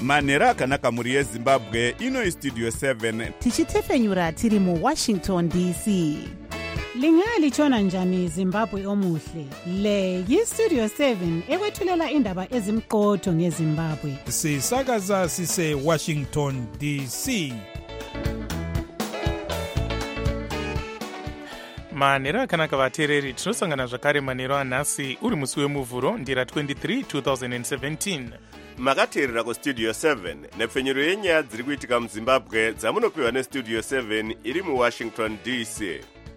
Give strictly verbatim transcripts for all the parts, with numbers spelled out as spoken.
manhero akanaka mhuri yezimbabwe. ino istudio seven tichitefenyura tiri muwashington D C. Lingalitshona njani Zimbabwe omuhle? Le yistudio seven ekwethulela indaba ezimqotho ngeZimbabwe. Sisakaza sise Washington D C. manhero akanaka vateereri, tinosangana zvakare manhero anhasi uri musi wemuvhuro ndira twenty-three twenty seventeen. makateerera kustudio seven nepfenyuro yenyaya dziri kuitika muzimbabwe dzamunopiwa nestudio seven iri muwashington D C.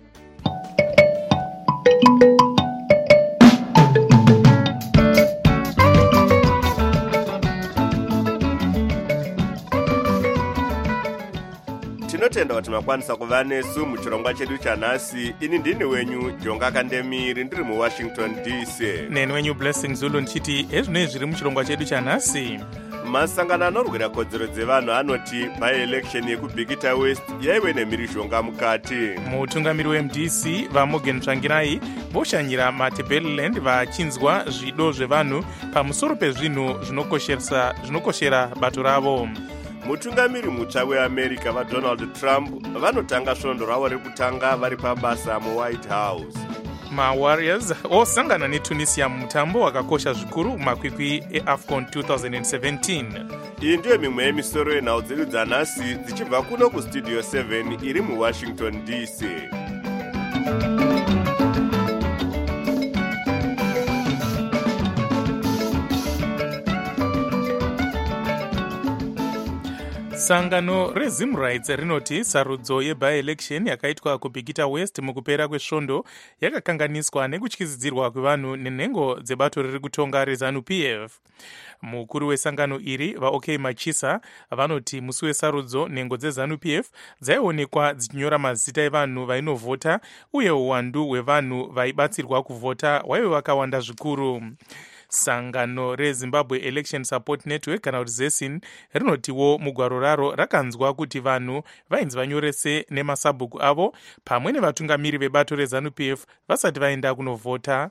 tinotenda kuti makwanisa kuva nesu muchirongwa chedu chanhasi. ini ndini wenyu jonga kandemiri ndiri muwashington D C. neni wenyu blessing zulu ndichiti ezvinoi zviri muchirongwa chedu chanhasi. masangano anorwira kodzero dzevanhu anoti by-election yekubhikita west yaive nemhirizhonga mukati. mutungamiri weM D C vaMorgan Tsvangirai voshanyira maTebeleland vachinzwa zvido zvevanhu pamusoro pezvinhu zvinokoshera bato ravo. mutungamiri mutsva weamerica vaDonald Trump vanotanga svondo ravo rekutanga vari pabasa muWhite House. maWarriors osangana neTunisia mumutambo wakakosha zvikuru mumakwikwi eAFCON twenty seventeen. iyi ndiyo mimwe yemisoro yenhau dzedu dzanhasi dzichibva kuno kustudio seven iri muwashington D C. sangano reZimrights rinoti sarudzo yeby-election yakaitwa kubhikita west mukupera kwesvondo yakakanganiswa nekutyizidzirwa kwevanhu nenhengo dzebato riri kutonga reZanu-P F. mukuru wesangano iri vaOK Machisa vanoti musi wesarudzo nhengo dzeZanu-P F dzaionekwa dzichinyora mazita evanhu vainovhota uye uwandu hwevanhu vaibatsirwa kuvhota waive wakawanda zvikuru. sangano reZimbabwe Election Support Network kana kuti ZESIN rinotiwo mugwaro raro rakanzwa kuti vanhu vainzi vanyorese nemasabhuku avo pamwe nevatungamiri vebato reZanu-P F vasati vaenda kunovhota.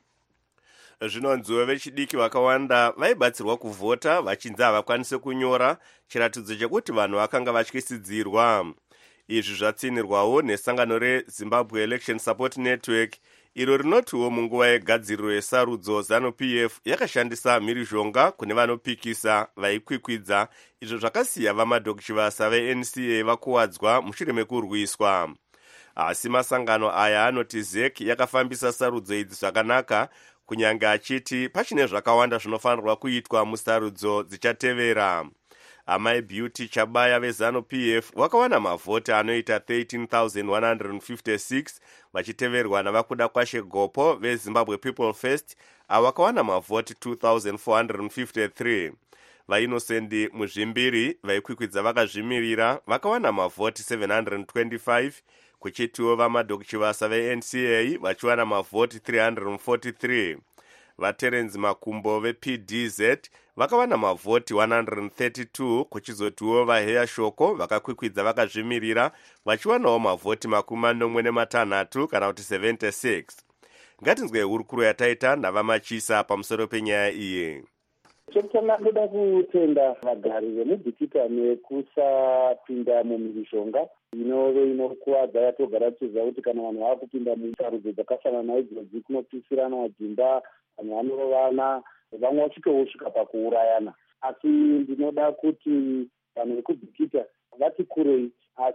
zvinonziwo vechidiki vakawanda vaibatsirwa kuvhota vachinzi havakwanise kunyora, chiratidzo chekuti vanhu vakanga vatyisidzirwa. izvi zvatsinirwawo nesangano reZimbabwe Election Support Network iro rinotiwo munguva yegadziriro yesarudzo ZANU-P F yakashandisa mhirizhonga kune vanopikisa vaikwikwidza, izvo zvakasiya vamadhokichivasa veN C A vakuwadzwa mushure mekurwiswa. asi masangano aya anoti Z E C yakafambisa sarudzo idzi zvakanaka, kunyange achiti pachine zvakawanda zvinofanirwa kuitwa musarudzo dzichatevera. amai Beauty Chabaya veZanu-P F vakawana mavhoti anoita thirteen thousand one hundred fifty-six vachiteverwa navakuda kwashe Gopo veZimbabwe People First avo vakawana mavhoti two thousand four hundred fifty-three. vaInnocendi Muzvimbiri vaikwikwidza vakazvimirira vakawana mavhoti seven hundred twenty-five, kuchitiwo vamadhokichivasa veN C A vachiwana mavhoti three hundred forty-three. vaTerence Makumbo veP D Z vakawana mavhoti one hundred thirty-two, kuchizotiwo vaHeya Shoko vakakwikwidza vakazvimirira vachiwanawo mavhoti makumi manomwe nematanhatu kana kuti seventy-six. ngatinzwe hurukuro yataita navamachisa pamusoro penyaya iyi. chekutanga ndoda kutenda vagari vemubhikita nekusapinda mumhirizhonga inove inokuwadza yatogara tichiziva kuti kana vanhu vava kupinda musarudzo dzakafanana naidzodzo kunopisirana madzimba, vanhu vanorovana, vamwe vachitosvika pakuurayana. asi ndinoda kuti vanhu vekubhikita vati kurei,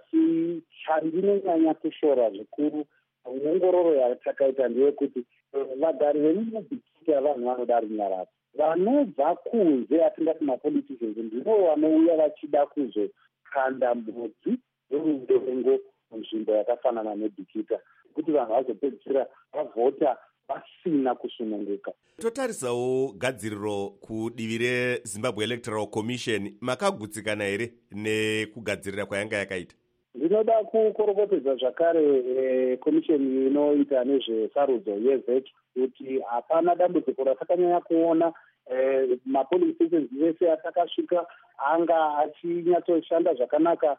asi chandinonyanya kushora zvikuru ongororo yatakaita ndeyekuti vagari vemubhikita vanhu vanoda runyararo. vanobva kunze atingati mapoliticians ndivo vanouya vachida kuzokanda mbudzi yoruvengo munzvimbo yakafanana nebhikita, kuti vanhu vazopedzisira vavhota vasina kusununguka. totarisawo gadziriro kudivi reZimbabwe Electoral Commission, makagutsikana here nekugadzirira kwayanga yakaita? ndinoda kukorokotedza zvakare komisheni inoita nezvesarudzo yeZ E C kuti hapana dambudziko ratakanyanya kuona. mapoling stations vese atakasvika anga achinyatsoshanda zvakanaka.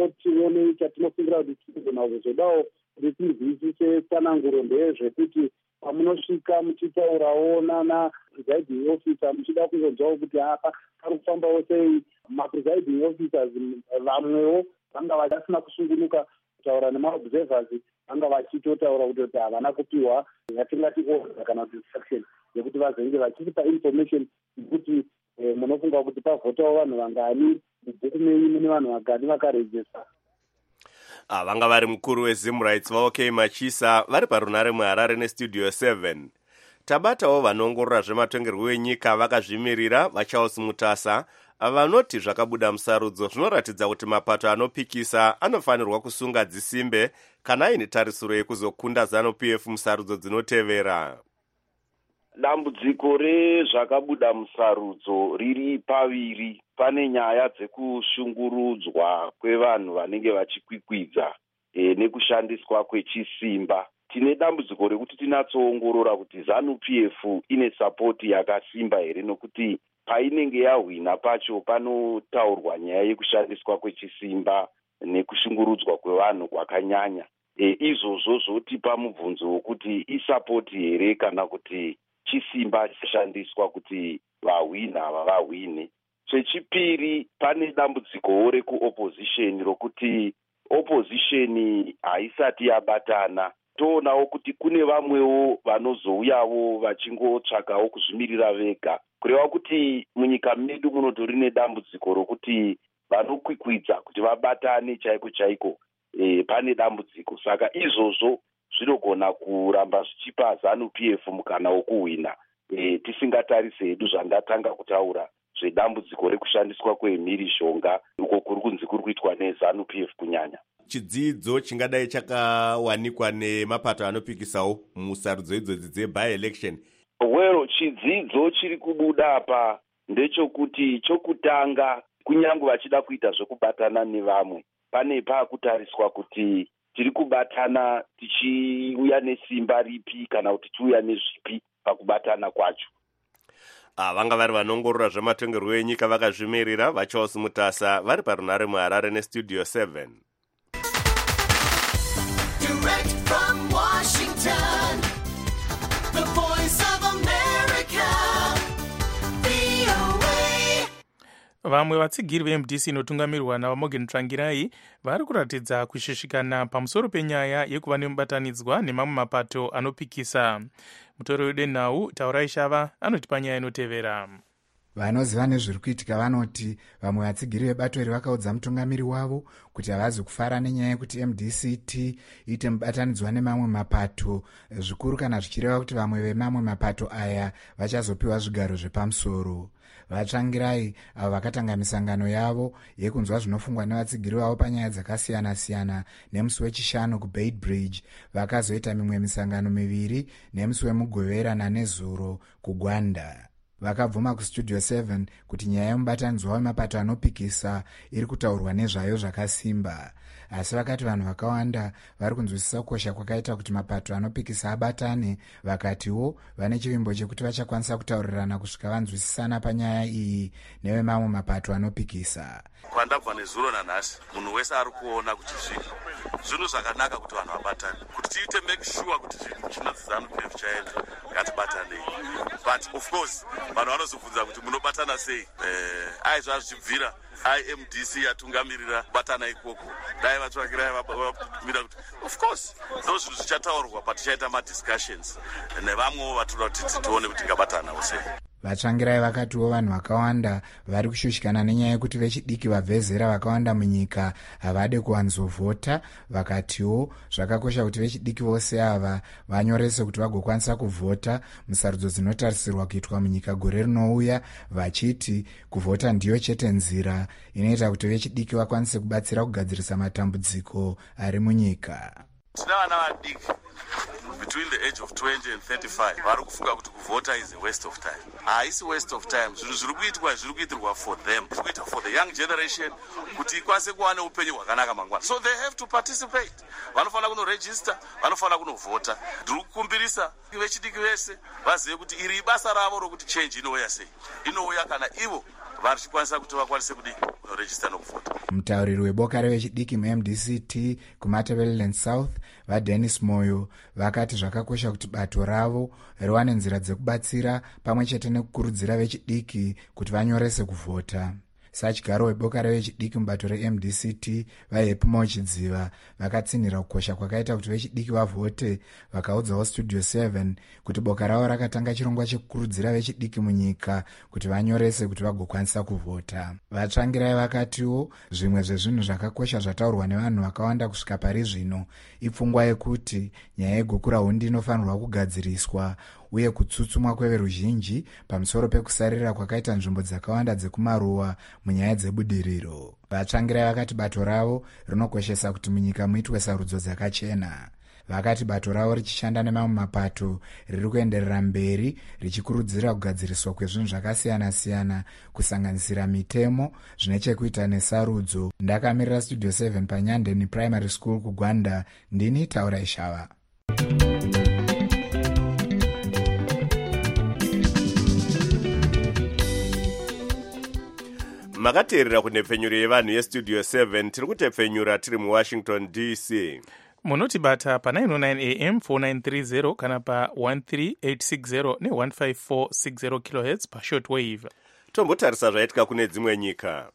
chakatangotione chatinofungira kuti tinogona kuzodawo kuti tinzwisise tsananguro ndeyezvekuti pamunosvika muchitaurawo nana presiding officer muchida kuzonzwawo kuti apa pari kufambawo sei, mapresiding officers vamwewo vanga vasina kusungunuka kutaura nemaobservers, vanga vachitotaura kuti havana kupiwa yatingati order kana kuti instruction yekuti vazenge vachitipa information yekuti eh, munofunga kuti pavhotawo vanhu vangani, mubhuku menyu mune vanhu vangani vakarejista. Ah, vanga vari mukuru weZim Rights vaokei Machisa vari parunare muHarare nestudio seven. Tabatawo vanongorora zvematongerwo wenyika vakazvimirira vaCharles Mutasa vanoti zvakabuda musarudzo zvinoratidza kuti mapato anopikisa anofanirwa kusunga dzisimbe kana aine tarisiro yekuzokunda ZANU P F musarudzo dzinotevera. Dambudziko rezvakabuda musarudzo riri paviri. Pane nyaya dzekushungurudzwa kwevanhu vanenge vachikwikwidza e, nekushandiswa kwechisimba. Tine dambudziko rekuti tinatsoongorora kuti ZANU P F ine sapoti yakasimba here, nokuti painenge yahwina pacho panotaurwa nyaya yekushandiswa kwechisimba nekushungurudzwa kwevanhu kwakanyanya. E, izvozvo zvotipa mubvunzo wokuti isapoti here kana kuti chisimba chishandiswa kuti vahwina ava vahwine. Chechipiri, pane dambudziko rekuopposition rokuti opposition haisati yabatana. Toonawo kuti kune vamwewo vanozouyawo vachingotsvakawo kuzvimirira vega, kureva kuti munyika medu munotori nedambudziko rokuti vanokwikwidza kuti vabatane chaiko chaiko e, pane dambudziko. Saka izvozvo zvinogona kuramba zvichipa ZANU P F mukana wokuhwina, e, tisingatarise hedu zvandatanga kutaura zvedambudziko rekushandiswa kwemhirishonga uko kuri kunzi kuri kuitwa neZANU P F kunyanya. Chidzidzo chingadai chakawanikwa nemapato anopikisawo musarudzo idzodzi dzebi-election. Well, chidzidzo chiri kubuda apa ndechokuti chokutanga, kunyange vachida kuita zvekubatana nevamwe, pane pakutariswa kuti tiri kubatana tichiuya nesimba ripi kana kuti tichiuya nezvipi pakubatana kwacho. Ah, vanga vari vanongorora zvematongerwo enyika vakazvimirira vaCharles Mutasa vari parunare muHarare nestudio seven. Direct from Washington, the voice of America, V O A. Vamwe vatsigiri veM D C inotungamirwa naVamorgan Tsvangirai vari kuratidza kushushikana pamusoro penyaya yekuva nemubatanidzwa nemamwe mapato anopikisa. Mutori wedenhau Taurai Shava anotipa nyaya inotevera. Vanoziva nezviri kuitika vanoti vamwe vatsigiri vebato iri vakaudza mutungamiri wavo kuti havazi kufara nenyaya yekuti M D C T iite mubatanidzwa nemamwe mapato, zvikuru kana zvichireva kuti vamwe vemamwe mapato aya vachazopiwa zvigaro zvepamusoro. Vatsvangirai avo vakatanga misangano yavo yekunzwa zvinofungwa nevatsigiri vavo panyaya dzakasiyana-siyana nemusi wechishanu kuBeit Bridge, vakazoita mimwe misangano miviri nemusi wemugovera nanezuro kuGwanda. Vakabvuma kustudio seven kuti nyaya yemubatanidzwa wemapato anopikisa iri kutaurwa nezvayo zvakasimba, asi vakati vanhu vakawanda vari kunzwisisa kukosha kwakaita kuti mapato anopikisa abatane, vakatiwo vane chivimbo chekuti vachakwanisa kutaurirana kusvika vanzwisisana panyaya iyi nevemamwe mapato anopikisa. Kwandabva nezuro nanhasi munhu wese ari kuona kuti zvinhu zvinhu zvakanaka kuti vanhu vabatane, kuti tiite make sure kuti zvinhu chinonzi ZANU P F chaenza ngatibatanei. But of course vanhu vanozobvunza kuti munobatana sei? Eh, ai zvazvibvira ai M D C yatungamirira kubatana ikoko, dai vatsvakirai vabvumira kuti of course ndo zvinhu zvichataurwa patichaita madiscussions nevamwewo vatoda kuti tione kuti tingabatanawo sei. Vatsvangirai vakatiwo vanhu vakawanda vari kushushikana nenyaya yekuti vechidiki vabve zera vakawanda munyika havade kuwanzovhota. Vakatiwo zvakakosha kuti vechidiki vose ava vanyorese kuti vagokwanisa kuvhota musarudzo dzinotarisirwa kuitwa munyika gore rinouya, vachiti kuvhota ndiyo chete nzira inoita kuti vechidiki vakwanise kubatsira kugadzirisa matambudziko ari munyika. Tina vana vadiki between the age of twenty and thirty-five vari kufunga kuti kuvhota is a waste of time. Haisi waste of time. Zvinhu zviri kuitwa zviri kuitirwa for them, zviri kuitwa for the young generation kuti ikwanise kuva neupenyu hwakanaka mangwana. So they have to participate. Vanofana kunoregister, vanofana kunovhota. Ndiri kukumbirisa vechidiki vese vazive kuti iri ibasa ravo rokuti change inouya sei. Inouya kana ivo vari chikwanisa kuti vakwanise kudi kunoregister nokuvhota. mutauriri weboka revechidiki mu-M D C T kumatabeleland south vadennis moyo vakati zvakakosha kuti bato ravo riwane nzira dzekubatsira pamwe chete nekukurudzira vechidiki kuti vanyorese kuvhota. Sachigyaro weboka revechidiki mubato re-M D C T vaHepimo Chidziva vakatsinhira kukosha kwakaita kuti vechidiki vavhote, vakaudzawo Studio seven kuti boka ravo rakatanga chirongwa chekukurudzira vechidiki munyika kuti vanyorese kuti vagokwanisa kuvhota. Vatsvangirai vakatiwo zvimwe zvezvinhu zvakakosha zvataurwa nevanhu vakawanda kusvika pari zvino ipfungwa yekuti nyaya yegukura hundi inofanirwa kugadziriswa uye kutsutsumwa kweveruzhinji pamusoro pekusarira kwakaita nzvimbo dzakawanda dzekumaruwa munyaya dzebudiriro. Vatsvangirai vakati bato ravo rinokoshesa kuti munyika muitwe sarudzo dzakachena. Vakati bato ravo richishanda nemamwe mapato riri kuenderera mberi richikurudzira kugadziriswa kwezvinhu zvakasiyana-siyana kusanganisira mitemo zvine chekuita nesarudzo. Ndakamirira Studio seven paNyandeni Primary School kuGwanda. Ndini Taura Ishava. makateerera kunhepfenyuro yevanhu yestudio seven tiri kutepfenyura tiri muwashington D C. munotibata pa nine oh nine A M four nine three zero kana pa one three eight six zero ne one five four six zero kilohertz pa shortwave. Tombotarisa zvaitika kune dzimwe nyika.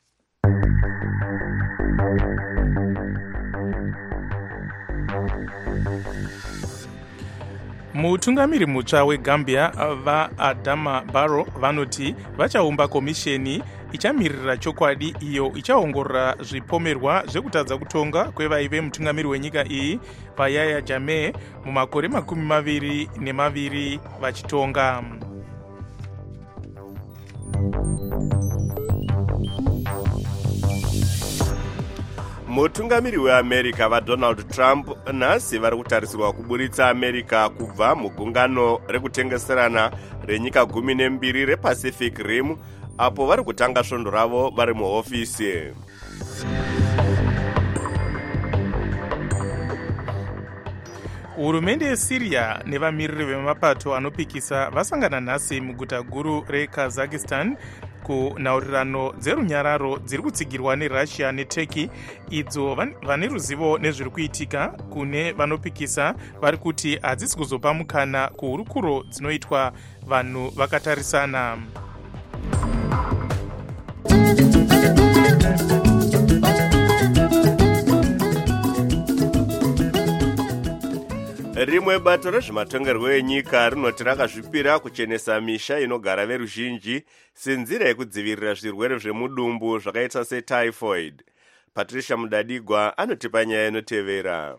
mutungamiri mutsva wegambia vaadama barrow vanoti vachaumba komisheni ichamirira chokwadi iyo ichaongorora zvipomerwa zvekutadza kutonga kwevaive mutungamiri wenyika iyi vaYahya Jammeh mumakore makumi maviri nemaviri vachitonga. mutungamiri weamerica vadonald trump nhasi vari kutarisirwa kuburitsa america kubva mugungano rekutengeserana renyika gumi nembiri repacific rim apo vari kutanga svondo ravo vari muhofisi. hurumende yesyria nevamiriri vemapato anopikisa vasangana nhasi muguta guru rekazakistan kunhaurirano dzerunyararo dziri kutsigirwa nerussia neturkey idzo vane ruzivo nezviri kuitika kune vanopikisa vari kuti hadzisi kuzopa mukana kuhurukuro dzinoitwa vanhu vakatarisana. rimwe bato rezvematongerwo enyika rinoti rakazvipira kuchenesa misha inogara veruzhinji senzira yekudzivirira zvirwere zvemudumbu zvakaita setyphoid. Patricia Mudadigwa anotipa nyaya inotevera.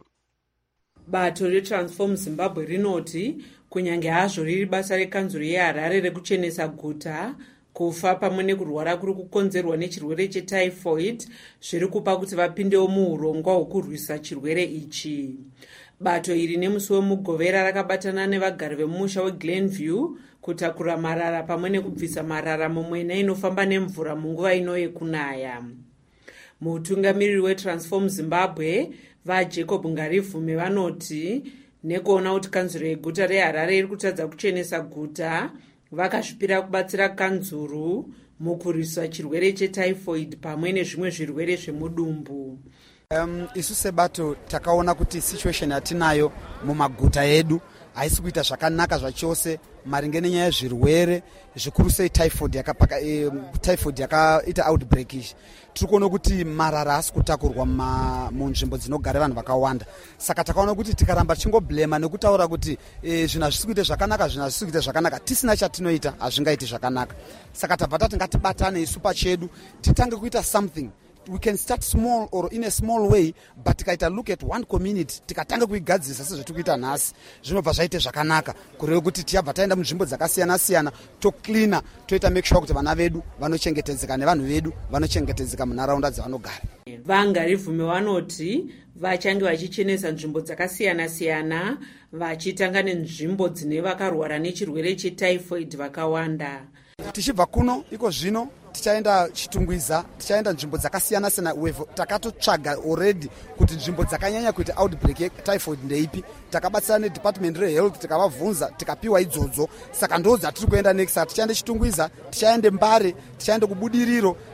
Bato reTransform Zimbabwe rinoti kunyange hazvo riri basa rekanzuro yeHarare rekuchenesa guta, kufa pamwe nekurwara kuri kukonzerwa nechirwere chetyphoid zviri kupa kuti vapindewo muurongwa hwokurwisa chirwere ichi. Bato iri nemusi wemugovera rakabatana nevagari vemusha weGlenview kutakura marara pamwe nekubvisa marara mumwena inofamba nemvura munguva ino yekunaya. Mutungamiriri weTransform Zimbabwe vaJacob Ngarivume vanoti nekuona kuti kanzuro yeguta reHarare iri kutadza kuchenesa guta, vakazvipira kubatsira kanzuro mukurwisa chirwere chetyphoid pamwe nezvimwe zvirwere zvemudumbu. Um, isu sebato takaona kuti situation yatinayo mumaguta edu haisi kuita zvakanaka zvachose maringe nenyaya yezvirwere zvikuru sei typhoid yakapaka e, typhoid yakaita outbreak ishi. Tiri kuona kuti marara asi kutakurwa munzvimbo dzinogara vanhu vakawanda. Saka takaona kuti tikaramba tichingoblema nekutaura kuti e, zvinhu hazvisi kuita zvakanaka zvinhu hazvisi kuita zvakanaka tisina chatinoita hazvingaiti zvakanaka. Saka tabva tati ngatibatane isu pachedu titange kuita something. We can start small or in a small way, but tikaita look at one community tikatanga kuigadzirisa sezvetikuita nhasi zvinobva zvaite zvakanaka kureva kuti tiyabva taenda munzvimbo dzakasiyana siyana tocleana toita make sure kuti vana vedu vanochengetedzeka nevanhu vedu vanochengetedzeka munharaunda dzavanogara. Vangarivume vanoti vachange vachichenesa nzvimbo dzakasiyana siyana vachitanga nenzvimbo dzine vakarwara nechirwere chetyphoid vakawanda. Tichibva kuno iko zvino tichaenda Chitungwiza, tichaenda nzvimbo dzakasiyana siyana. Takatotsvaga already kuti nzvimbo dzakanyanya kuita outbreak yetyphoid ndeipi. Takabatsira nedepartment rehealth tikavabvunza tikapiwa idzodzo. Saka ndo dzatiri kuenda next. Tichaenda Chitungwiza, tichaenda Mbare, tichaenda kubudiriro,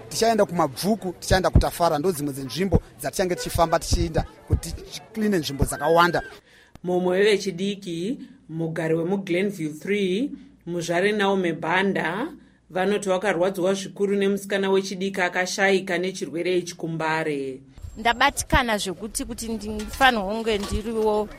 tichaenda kumabvuku, tichaenda kutafara, ndo dzimwe dzenzvimbo dzatichange tichifamba tichienda kuti tikline nzvimbo dzakawanda. mumwe wevechidiki mugari wemuglenview three muzvare Naume Banda vanoti vakarwadzwa zvikuru nemusikana wechidiki akashayika nechirwere ichi kumbare. ndabatikana zvekuti kuti ndifanirwa kunge ndiriwo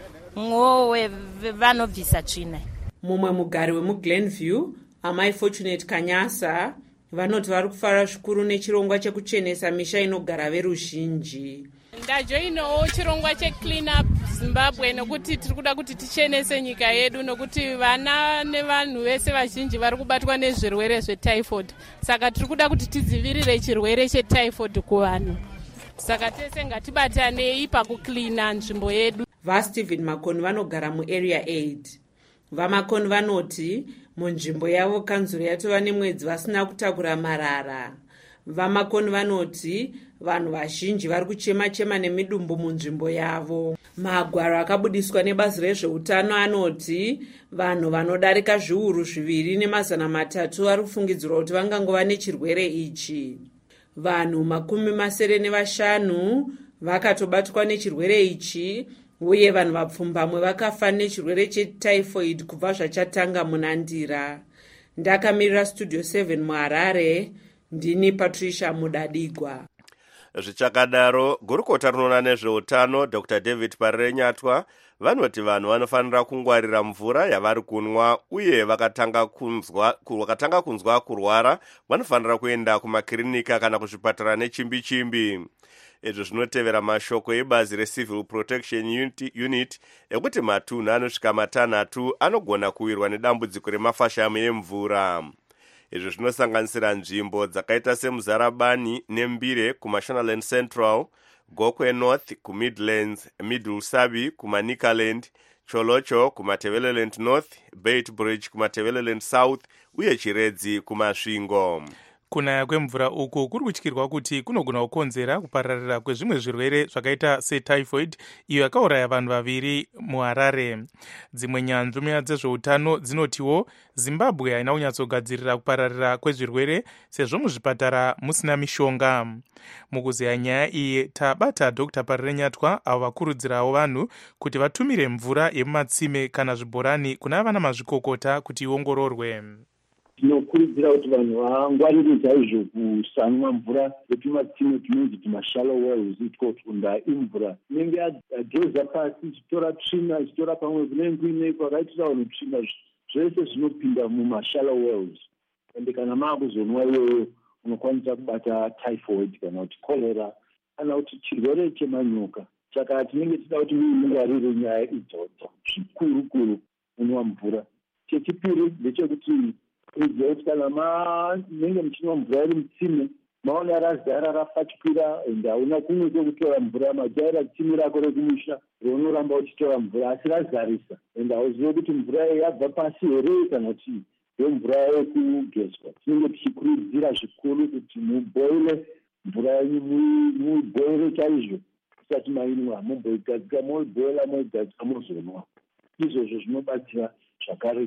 mwowe vanobvisa tsvina. mumwe mugari wemuglenview amai Fortunate Kanyasa vanoti vari kufara zvikuru nechirongwa chekuchenesa misha inogara veruzhinji. ndajoinawo chirongwa checlean up Zimbabwe nokuti tiri kuda kuti tichenese nyika yedu, nokuti vana nevanhu vese vazhinji vari kubatwa nezvirwere zvetyphoid. Saka tiri kuda kuti tidzivirire chirwere chetyphoid kuvanhu, saka tese ngatibatanei pakuklina nzvimbo yedu. vaStephen Makoni vanogara muarea eight. vamakoni vanoti munzvimbo yavo kanzuro yatova nemwedzi vasina kutakura marara. vamakoni vanoti vanhu vazhinji vari kuchema-chema nemidumbu munzvimbo yavo. magwaro akabudiswa nebazi rezveutano anoti vanhu vanodarika zviuru zviviri nemazana matatu vari kufungidzirwa kuti vangangova nechirwere ichi. vanhu makumi masere nevashanu vakatobatwa nechirwere ichi, uye vanhu vapfumbamwe vakafa nechirwere chetyphoid kubva zvachatanga munandira. ndakamirira studio seven muharare, ndini Patricia Mudadigwa. zvichakadaro gurukota rinoona nezveutano Dr David Parenyatwa vanoti vanhu vanofanira kungwarira mvura yavari kunwa, uye vakatanga kunzwa vakatanga kunzwa kurwara vanofanira kuenda kumakirinika kana kuzvipatara nechimbi chimbi. izvo zvinotevera mashoko ebazi recivil protection unit, unit ekuti matunhu anosvika matanhatu anogona kuwirwa nedambudziko remafashamu emvura. izvi zvinosanganisira nzvimbo dzakaita semuzarabani nembire kumashonaland central, gokwe north kumidlands, middle sabi kumanikaland, cholocho kumateveleland north, bait bridge kumateveleland south, uye chiredzi kumasvingo. kunaya kwemvura uku kuri kutyirwa kuti kunogona kukonzera kupararira kwezvimwe zvirwere zvakaita setyphoid iyo yakauraya vanhu vaviri muharare. dzimwe nyanzvi muya dzezveutano dzinotiwo Zimbabwe haina kunyatsogadzirira kupararira kwezvirwere sezvo muzvipatara musina mishonga. mukuzeya nyaya iyi tabata Dr Parenyatwa avo vakurudzirawo vanhu kuti vatumire mvura yemumatsime kana zvibhorani kuna vana mazvikokota kuti iongororwe. tinokurudzira kuti vanhu vangwarire chaizvo kusanwa mvura yetumatsime tunonzi tumashallow wells, itikofunda imvura inenge yageza pasi ichitora tsvina ichitora pamwe kunenge kwakaitira vanhu tsvina zvese zvinopinda mumashallow wells, ende kana maakuzonwa iyoyo unokwanisa kubata typhoid kana kuti cholera kana kuti chirwere chemanyoka. saka tinenge tida kuti mungwarire nyaya idzodzo zvikuru kuru kunwa mvura. chechipiri ndechekuti kuziva kuti kana manenge muchinwa mvura iri mutsime maona razara rafatyira ende hauna kumwe kwekutora mvura, majaira tsime rako rekumusha raunoramba uchitora mvura asi razarisa ende hauzive kuti mvura yabva pasi here kana kuti yemvura yekugezwa. tinenge tichikurudzira zvikuru kuti muboile mvura yenyu, muboile chaizvo kusati mainwa, mumboigadzika moiboila moigadzika mozonwa. izvozvo zvinobatsira zvakare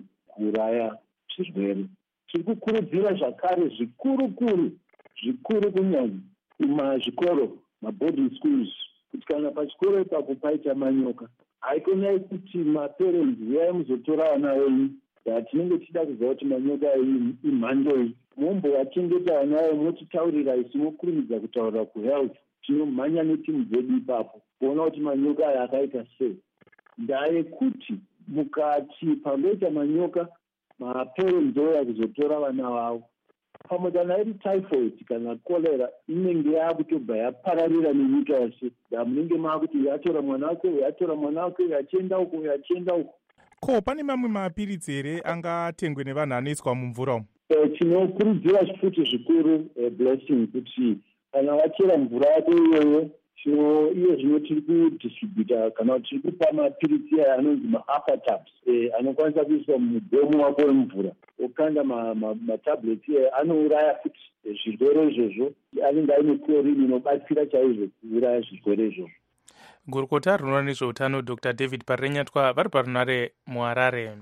kuuraya zvirwere. tiri kukurudzira zvakare zvikurukuru zvikuru kunyanya kumazvikoro maboarding schools kuti kana pachikoro ipapo paita manyoka haikonai kuti maparents uyai muzotora vana venyu. tinenge tichida kuziva kuti manyoka imhandoi, mombovachengeta vana venyu motitaurira isu mokurumidza kutaurira kuhealth, tinomhanya netimu dzedu ipapo kuona kuti manyoka aya akaita sei. ndaa yekuti mukati pangoita manyoka maparents ouya kuzotora vana vavo, pamwe kana iri typhoid kana cholera inenge yaakutobva yapararira nenyika yose. da munenge maakuti yatora mwana wake yatora mwana wake yachienda uko yachienda uko. ko pane mamwe mapiritsi here angatengwe nevanhu anoiswa mumvura umu? tinokurudzira futi zvikuru blessing kuti kana wachera mvura yako iyoyo iye zvino tiri kudistributa kana kuti tiri kupa mapiritsi aya anonzi maaftertabs anokwanisa kuiswa mudhomo wako wemvura okanda matablets aya anouraya futi zvirwere izvozvo. anenge aine chlorine inobatsira chaizvo kuuraya zvirwere izvozvo. gurukota rinoona nezveutano Dr David Parenyatwa vari parunare muharare.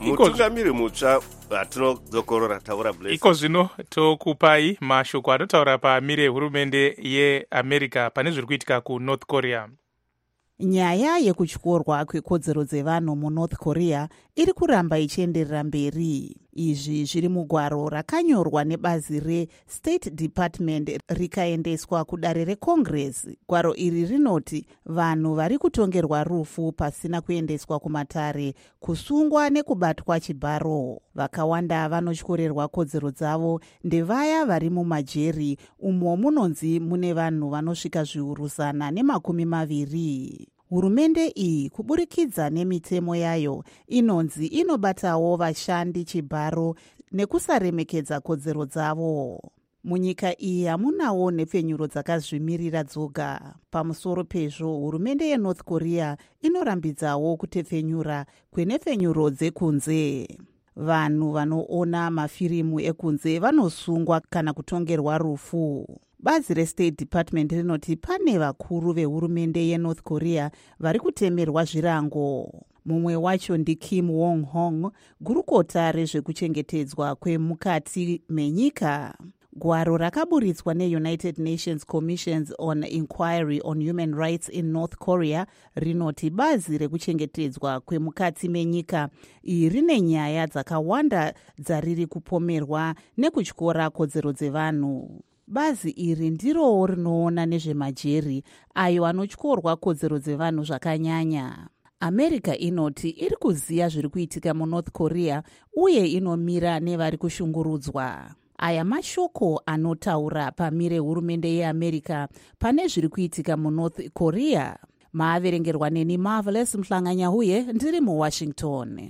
mutungamiri mutsva hatinodzokorora taura Bless. Iko zvino tokupai mashoko anotaura pamire hurumende yeamerica pane zviri kuitika kunorth Korea. Nyaya yekutyorwa kwekodzero dzevanhu munorth Korea iri kuramba ichienderera mberi. Izvi zviri mugwaro rakanyorwa nebazi reState Department rikaendeswa kudare reCongress. Gwaro iri rinoti vanhu vari kutongerwa rufu pasina kuendeswa kumatare, kusungwa nekubatwa chibharo. Vakawanda vanotyorerwa kodzero dzavo ndevaya vari mumajeri, umo munonzi mune vanhu vanosvika zviuru zana nemakumi maviri. Hurumende iyi kuburikidza nemitemo yayo inonzi inobatawo vashandi chibharo nekusaremekedza kodzero dzavo. Munyika iyi hamunawo nepfenyuro dzakazvimirira dzoga. Pamusoro pezvo, hurumende yeNorth Korea inorambidzawo kutepfenyura kwenepfenyuro dzekunze. Vanhu vanoona mafirimu ekunze vanosungwa kana kutongerwa rufu. Bazi reState Department rinoti pane vakuru vehurumende yeNorth Korea vari kutemerwa zvirango. Mumwe wacho ndiKim Wong Hong, gurukota rezvekuchengetedzwa kwemukati menyika. Gwaro rakaburitswa neUnited Nations Commissions on Inquiry on Human Rights in North Korea rinoti bazi rekuchengetedzwa kwemukati menyika iri rine nyaya dzakawanda dzariri kupomerwa nekutyora kodzero dzevanhu. Bazi iri ndirowo rinoona nezvemajeri ayo anotyorwa kodzero dzevanhu zvakanyanya. America inoti iri kuziya zviri kuitika muNorth Korea uye inomira nevari kushungurudzwa. Aya mashoko anotaura pamire hurumende yeAmerica pane zviri kuitika muNorth Korea. Maaverengerwa neni Marvelous Mhlanganyahuye, ndiri muWashington.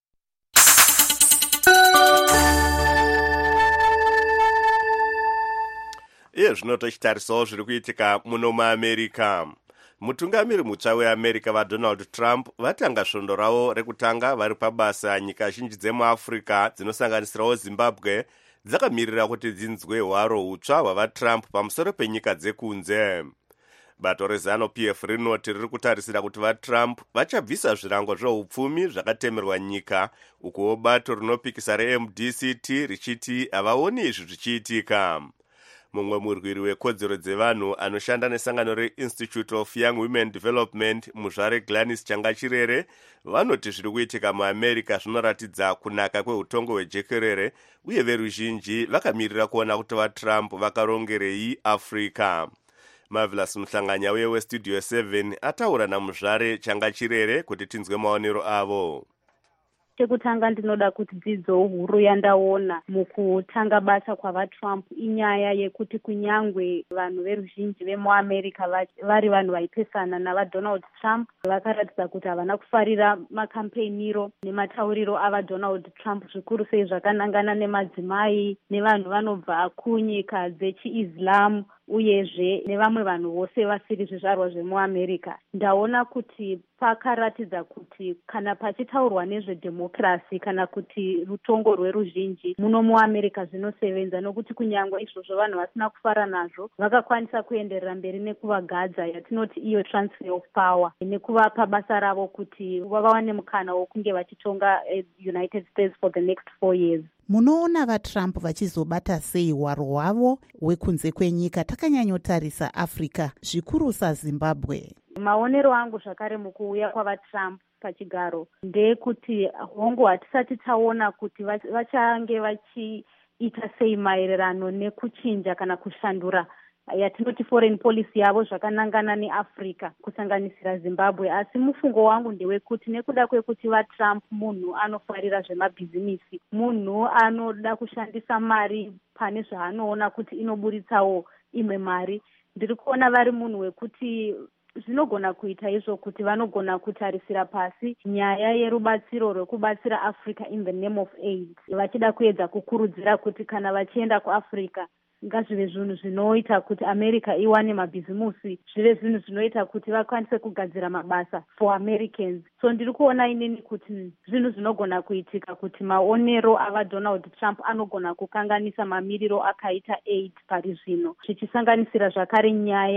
Iye zvino tochitarisawo zviri kuitika muno muAmerica. Mutungamiri mutsva weAmerica vaDonald Trump vatanga svondo ravo rekutanga vari pabasa. Nyika zhinji dzemuAfrica dzinosanganisirawo Zimbabwe dzakamirira kuti dzinzwe hwaro hutsva hwavaTrump pamusoro penyika dzekunze. Bato reZanu-P F rinoti riri kutarisira kuti vaTrump vachabvisa zvirango zveupfumi zvakatemerwa nyika, ukuwo bato rinopikisa reM D C T richiti havaoni izvi zvichiitika. Mumwe murwiri wekodzero dzevanhu anoshanda nesangano reInstitute of Young Women Development muzvare Gladys Changachirere vanoti zviri kuitika muAmerica zvinoratidza kunaka kweutongo hwejekerere uye veruzhinji vakamirira kuona kuti vaTrump vakarongerei Africa. Marvelous Mhlanganya uye weStudio seven ataura namuzvare Changachirere kuti tinzwe maonero avo. Chekutanga ndinoda kuti dzidzo huru yandaona mukutanga basa kwavaTrump inyaya yekuti kunyangwe vanhu veruzhinji vemuAmerica vari vanhu vaipesana navaDonald Trump vakaratidza kuti havana kufarira makampeniro nematauriro avaDonald Trump, zvikuru sei zvakanangana nemadzimai nevanhu vanobva kunyika dzechiIslam uyezve nevamwe vanhu vose vasiri zvizvarwa zvemuAmerica. Ndaona kuti pakaratidza kuti kana pachitaurwa nezvedhemokirasi kana kuti rutongo rweruzhinji muno muAmerica zvinosevenza, nokuti kunyangwe izvozvo vanhu vasina kufara nazvo vakakwanisa kuenderera mberi nekuvagadza yatinoti iyo transfer of power, nekuvapa basa ravo kuti vawane mukana wokunge vachitonga United States for the next four years. Munoona vaTrump vachizobata sei hwaro hwavo hwekunze kwenyika takanyanyotarisa Africa, zvikuru saZimbabwe? Maonero angu zvakare mukuuya kwavaTrump pachigaro ndekuti hongu hatisati taona kuti vachange vachiita sei maererano nekuchinja kana kushandura yatinoti foreign policy yavo zvakanangana neAfrica kusanganisira Zimbabwe. Asi mufungo wangu ndewekuti nekuda kwekuti vaTrump munhu anofarira zvemabhizinisi, munhu anoda kushandisa mari pane zvaanoona kuti inoburitsawo imwe mari, ndiri kuona vari munhu wekuti zvinogona kuita izvo kuti vanogona kutarisira pasi nyaya yerubatsiro rwekubatsira Africa in the name of aid, vachida kuedza kukurudzira kuti kana vachienda kuAfrica ngazvive zvinhu zvinoita kuti America iwane mabhizimusi, zvive zvinhu zvinoita kuti vakwanise kugadzira mabasa for Americans. So ndiri kuona inini kuti zvinhu zvinogona kuitika kuti maonero avaDonald Trump anogona kukanganisa mamiriro akaita aid pari zvino, zvichisanganisira zvakare nyaya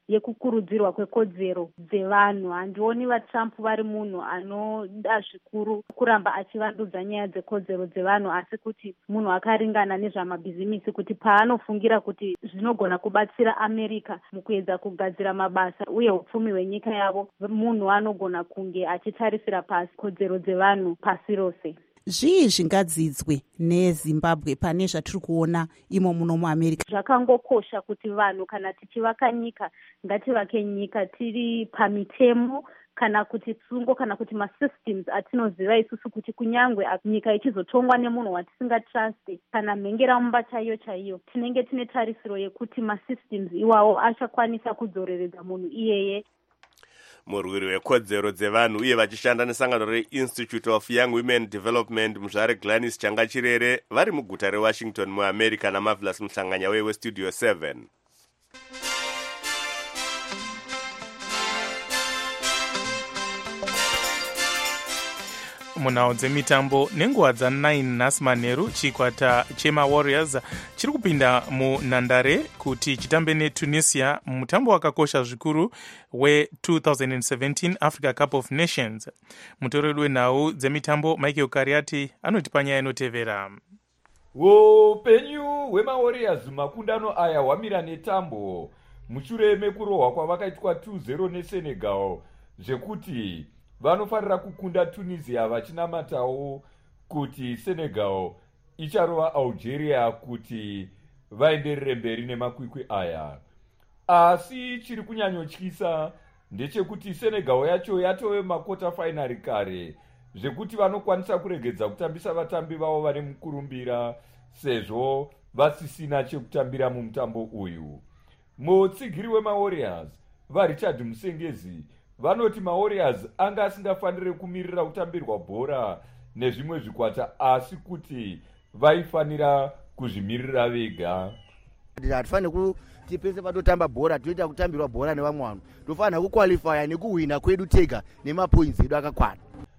yekukurudzirwa kwekodzero dzevanhu. Handioni vaTrump vari munhu anoda zvikuru kuramba achivandudza nyaya dzekodzero dzevanhu, asi kuti munhu akaringana nezvamabhizimisi, kuti paanofungira kuti zvinogona kubatsira America mukuedza kugadzira mabasa uye upfumi hwenyika yavo, munhu anogona kunge achitarisira pasi kodzero dzevanhu pasi rose. Zvii zvingadzidzwe neZimbabwe pane zvatiri kuona imo muno muAmerica? Zvakangokosha kuti vanhu kana tichivaka nyika ngativake nyika tiri pamitemo kana kuti tsungo kana kuti masystems atinoziva isusu kuti kunyangwe nyika ichizotongwa nemunhu watisingatrusti kana mhengeramumba chaiyo chaiyo, tinenge tine tarisiro yekuti masystems iwawo achakwanisa kudzoreredza munhu iyeye. Murwiri wekodzero dzevanhu uye vachishanda nesangano reInstitute of Young Women Development muzvare Gladys Changachirere vari muguta reWashington muAmerica naMarvelous Mhlanganya weStudio seven. munhau dzemitambo nenguva dza9 nhasi manheru chikwata chemawarriors chiri kupinda munhandare kuti chitambe netunisia mutambo wakakosha zvikuru we-twenty seventeen Africa Cup of Nations. Mutoreri wenhau dzemitambo Michael Kariati anoti panyaya inotevera. Upenyu hwemawarriors makundano aya hwamira netambo mushure mekurohwa kwavakaitwa two zero neSenegal zvekuti vanofarira kukunda Tunisia vachinamatawo kuti Senegal icharova Algeria kuti vaenderere mberi nemakwikwi aya. Asi chiri kunyanyotyisa ndechekuti Senegal yacho yatove makota final kare zvekuti vanokwanisa kuregedza kutambisa vatambi vavo vari mukurumbira sezvo vasisina chekutambira mumutambo uyu. Mutsigiri wemawarriors vaRichard Musengezi vanoti mawarriors anga asingafanire kumirira kutambirwa bhora nezvimwe zvikwata asi kuti vaifanira kuzvimirira vega. Hatifanire kuti pese patotamba bhora toita kutambirwa bhora nevamwe vanhu, tofanira kuqualifya nekuhwina kwedu tega nemapoints edu akakwana.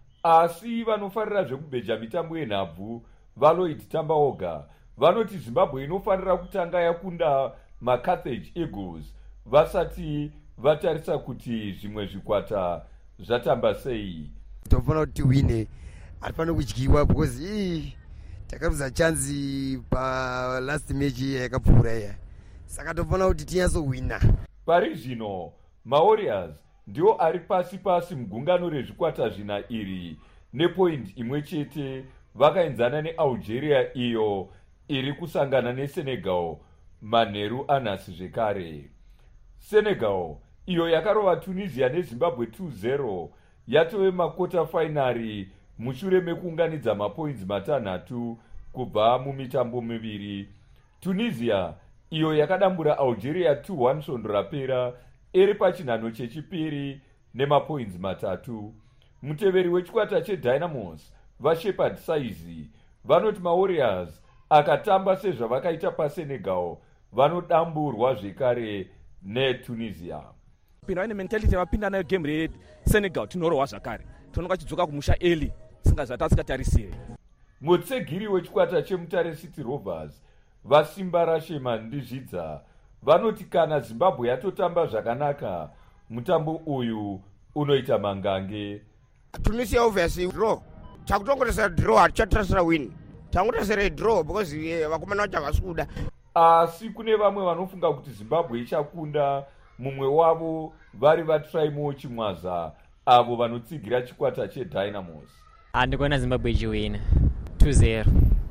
Asi vanofarira zvekubheja mitambo yenhabvu Valoid Tambaoga vanoti Zimbabwe inofanira kutanga yakunda maCarthage Eagles vasati vatarisa kuti zvimwe zvikwata zvatamba sei. Tofanira kuti wine, hatifanira kudyiwa because ii takarudza chanzi pa last match yakapfuura iya, saka tofanira kuti tinyatsohwina. Pari zvino mawarriors ndiwo ari pasi pasi mugungano rezvikwata zvina iri nepoint imwe chete, vakaenzana neAlgeria iyo iri kusangana neSenegal manheru anhasi zvekare. Senegal iyo yakarova Tunisia neZimbabwe two zero yatove makota finari mushure mekuunganidza mapoints matanhatu kubva mumitambo miviri. Tunisia iyo yakadambura Algeria two one svondo rapera iri pachinhano chechipiri nemapoints matatu. Muteveri wechikwata cheDynamos vaShepherd Saizi vanoti mawarriors akatamba sezvavakaita paSenegal vanodamburwa zvekare neTunisia. Pinda ine mentality yavapinda nayo game reSenegal tinorohwa zvakare, tonoka chidzoka kumusha early singazvati asikatarisire. Mutsegiri wechikwata cheMutare City Rovers vaSimba Rashema Ndizvidza vanoti kana Zimbabwe yatotamba zvakanaka mutambo uyu unoita mangange. Tunisia obviously draw, takutongotasira draw, hatichatasira win, tangotasira draw because vakomana vacho havasikuda. Asi kune vamwe vanofunga kuti Zimbabwe ichakunda mumwe wavo vari vaTraimo Chimwaza avo vanotsigira chikwata cheDynamos. Handikuona Zimbabwe ichiwina two zero.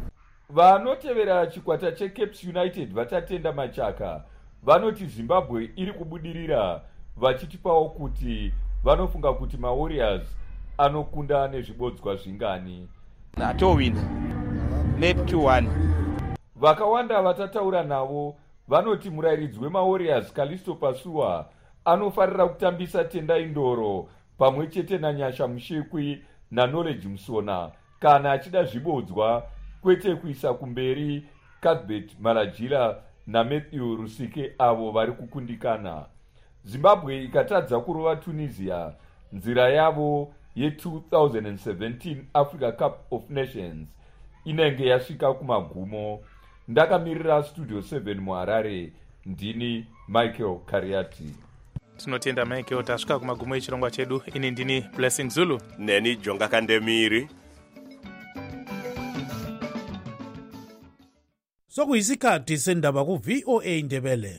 Vanotevera chikwata cheCapes United vatatenda Machaka vanoti Zimbabwe iri kubudirira vachitipawo kuti vanofunga kuti mawarriors anokunda nezvibodzwa zvingani. Atowina maybe two one. Vakawanda vatataura navo vanoti murayiridzi wemawarriors Kalisto Pasua anofarira kutambisa Tendai Ndoro pamwe chete naNyasha Mushekwi naKnowledge Musona kana achida zvibodzwa kwete kuisa kumberi Cuthbert Malajila naMatthew Rusike avo vari kukundikana. Zimbabwe ikatadza kurova Tunisia, nzira yavo ye-twenty seventeen Africa Cup of Nations inenge yasvika kumagumo. Ndakamirira Studio seven muHarare, ndini Michael Kariati. tinotenda maikeo tasvika kumagumo echirongwa chedu. Ini ndini Blessing Zulu neni Jonga Kandemiri. sokuyisikhathi sendaba ku-V O A Ndebele.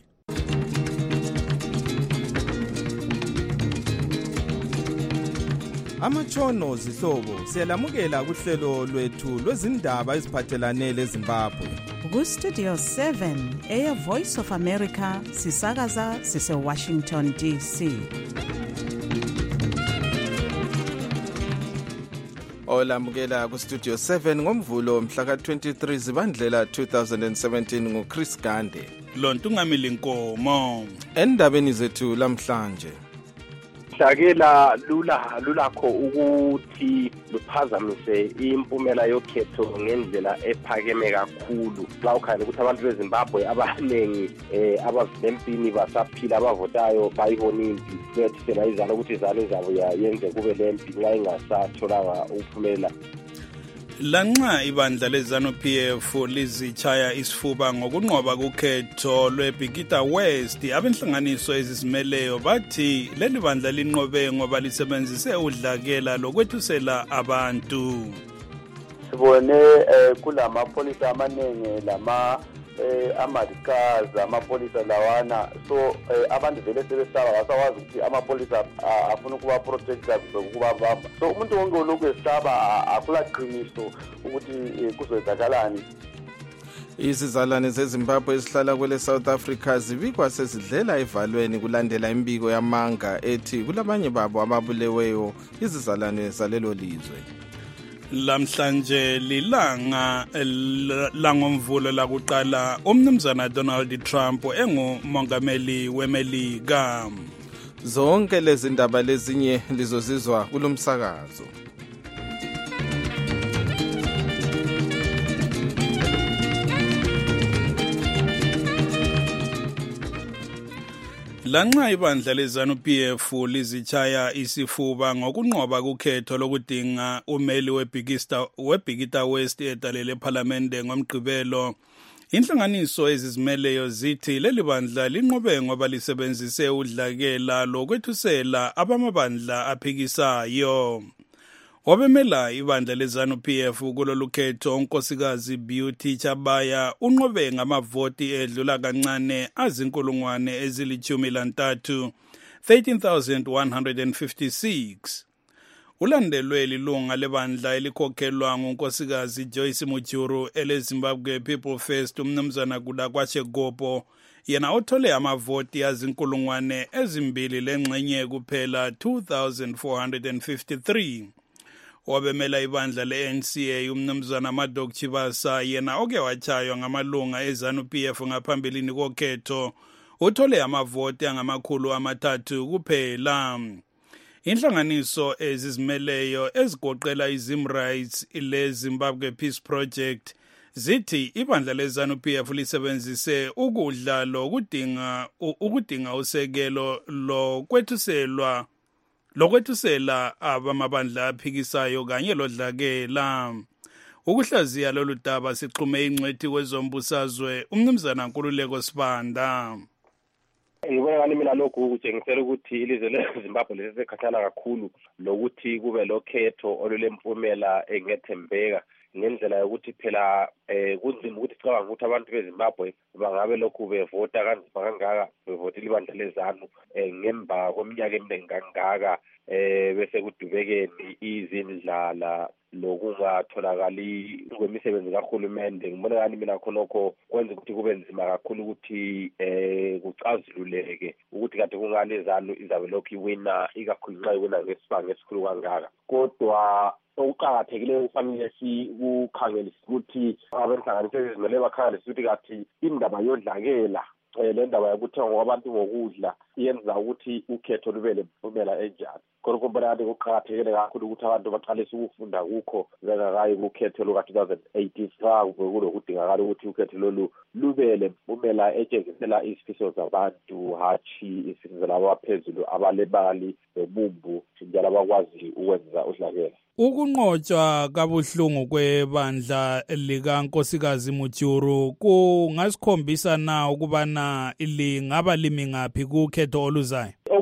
Amatshono zihlobo siyalamukela kuhlelo lwethu lwezindaba eziphathelane leZimbabwe. Ku-Studio seven eya Voice of America sisakaza sise-Washington D C. Olamukela ku-Studio seven ngomvulo mhla ka-twenty-three Zibandlela two thousand seventeen nguChris Gande. Lontungamili Nkomo. Endabeni zethu lamhlanje. Hlakela lula lulakho ukuthi luphazamise impumela yokhetho ngendlela ephakeme kakhulu. Xa ukhangela ukuthi abantu beZimbabwe abanengi eh abazempini basaphila abavotayo bayibona impi bethi selayizana ukuthi izalo zabo yenze kube lempi nxa ingasatholanga ukuphumela. Lanxa ibandla leZanu-P F lizitshaya isifuba ngokunqoba kukhetho lweBikita West, abenhlanganiso ezizimeleyo bathi leli bandla linqobe ngoba lisebenzise udlakela lokwethusela abantu. Sibone kulamapolisa amaningi lama eh amadikazi amapolisa lawana so abantu vele sebesaba wasawazi ukuthi amapolisa afuna ukuba protector ukuba bamba. So umuntu wonke lokho esaba akulaqiniso ukuthi kuzozakalani. Izizalwane zeZimbabwe ezihlala kwele South Africa zibikwa sezidlela evalweni kulandela imbiko yamanga ethi kulabanye babo ababuleweyo izizalwane zalelo lizwe. Lamhlanje lilanga langomvulo lakuqala umnumzana Donald Trump engumongameli weMelika. Zonke lezi ndaba lezinye lizozizwa kulomsakazo. Lanxa ibandla leZanu-P F lizitshaya isifuba ngokunqoba kukhetho lokudinga umeli weBikista weBikita West edalele eParliament ngomgqibelo, inhlanganiso ezizimeleyo zithi leli bandla linqobe ngoba lisebenzise udlakela lokwethusela abamabandla aphikisayo. Wabemela ibandla leZanu-P F kulolu khetho unkosikazi Beauty Chabaya unqobe ngamavoti edlula kancane azinkulungwane ezilithumi lantathu thirteen thousand one hundred fifty-six. Ulandelwe lilunga lebandla elikhokhelwa ngunkosikazi Joyce Mujuru eleZimbabwe People First umnumzana Kudakwache Gopo, yena othole amavoti azinkulungwane ezimbili lengxenye kuphela two thousand four hundred fifty-three. Wabemela ibandla le-N C A umnumzana Madok Chibasa yena oke wachaywa ngamalunga eZanu-P F ngaphambilini kokhetho uthole amavoti angamakhulu amathathu kuphela. Inhlanganiso ezizimeleyo ezigoqela iZimrights leZimbabwe Peace Project zithi ibandla leZanu-P F lisebenzise ukudla lokudinga ukudinga usekelo lokwethuselwa lokwethusela abamabandla aphikisayo kanye lodlakela. Ukuhlaziya lolu daba sixhume ingcwethi kwezombusazwe umnumzana Nkululeko Sibanda. Ngibona ngani mina lokhu kutshengisela ukuthi ilizwe leZimbabwe lisesekhathala kakhulu lokuthi kube lokhetho olulempumela engethembeka ngendlela yokuthi phela eh kunzima ukuthi sicabanga ukuthi abantu beZimbabwe bangabe lokhu bevota kanzima kangaka bevotile ibandla leZanu eh ngemva kweminyaka eminingi kangaka eh bese kudubekeni izindlala lokungatholakali kwemisebenzi kahulumende. Ngibona ngani mina khonokho kwenza ukuthi kube nzima kakhulu ukuthi eh kucazululeke ukuthi kade kungani iZanu izabe lokhu iwina ikakhulu nxa iwina ngesibanga esikhulu kangaka. Kodwa okuqakathekileyo kufanele sikukhangelise ukuthi abenhlanganiso ezizimele bakhangelise ukuthi kathi indaba yodlakela le ndaba yokuthengwa kwabantu ngokudla yenza ukuthi ukhetho lube lempumela enjani. Khona kumbona ngathi kuqakathekile kakhulu ukuthi abantu baqalise ukufunda kukho bengakayi kukhetho luka two thousand eighteen kulokudingakala ukuthi ukhetho lolu lube lempumela etshengisela izifiso zabantu hatshi izifiso zalabo abaphezulu abalebali bebumbu njalo abakwazi ukwenza udlakela. Ukunqotshwa kabuhlungu kwebandla likankosikazi Mujuru kungasikhombisa na ukubana lingaba limi ngaphi kukhetho oluzayo?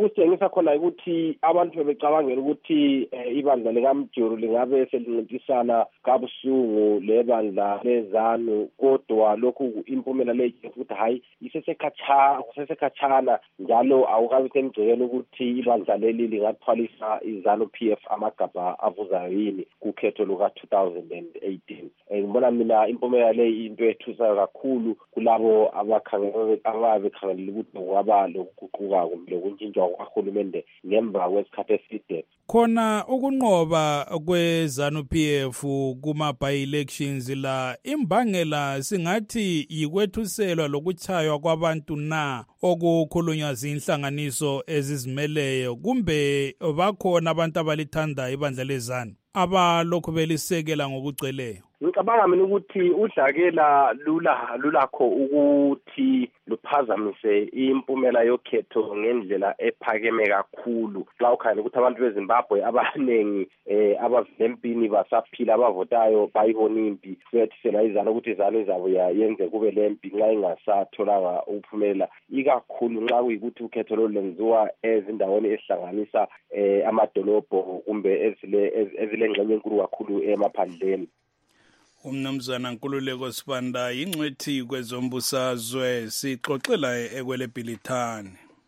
kusitshengisa khona ukuthi abantu bebecabangela ukuthi ibandla likaMjuru lingabe selincintisana kabuhlungu lebandla lezanu, kodwa lokhu impumela leyo futhi hayi isesekhatshana kusesekhatshana njalo awukabi semgcekelo ukuthi ibandla leli lingathwalisa izanu P F amagabha avuzayo yini kukhetho luka two thousand eighteen. Ngibona mina impumela leyi into ethusayo kakhulu kulabo abakhangela ababekhangelela ukuthi kwaba lokuguquka kumbe lokuntshintshwa kwahulumende ngemva kwesikhathi eside. Khona ukunqoba kwezanu P F kuma by-elections la imbangela singathi yikwethuselwa lokuchaywa kwabantu na okukhulunywa zinhlanganiso ezizimeleyo, kumbe bakhona abantu abalithanda ibandla lezanu abalokhu belisekela ngokugcweleyo? Ngicabanga mina ukuthi udlakela lula lulakho ukuthi luphazamise impumela yokhetho ngendlela ephakeme kakhulu. Xa ukhangela ukuthi abantu beZimbabwe abanengi eh abavempini basaphila abavotayo bayibona impi, siyathisela izana ukuthi izana izabo yenze kube lempi nxa ingasatholanga ukuphumelela, ikakhulu nxa kuyikuthi ukhetho lo lenziwa ezindaweni ezihlanganisa eh amadolobho kumbe ezile ezilengxenye enkulu kakhulu emaphandleni. Umnumzana Nkululeko Sibanda ingcwethi kwezombusazwe sixoxela ekwele Bhilithani.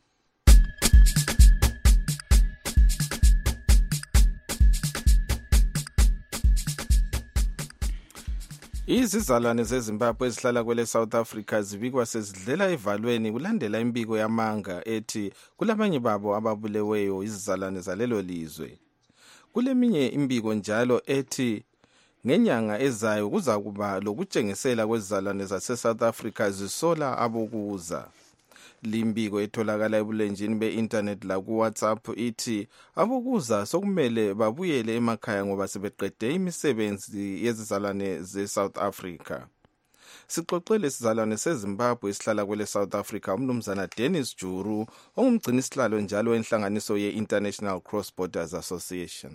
Izizalwane zeZimbabwe ezihlala kwele South Africa zibikwa sezidlela evalweni kulandela imbiko yamanga ethi kulabanye babo ababuleweyo izizalwane zalelo lizwe. Kuleminye imbiko njalo ethi ngenyanga ezayo kuza kuba lokutshengisela kwezizalwane zase-South Africa zisola abokuza. Limbiko etholakala ebulenjini be-internet la ku-WhatsApp ithi abokuza sokumele babuyele emakhaya ngoba sebeqede imisebenzi yezizalwane ze-South Africa. Sixoxele isizalwane seZimbabwe esihlala kwele South Africa umnumzana Dennis Juru ongumgcini sihlalo njalo wenhlanganiso ye-International Cross Borders Association.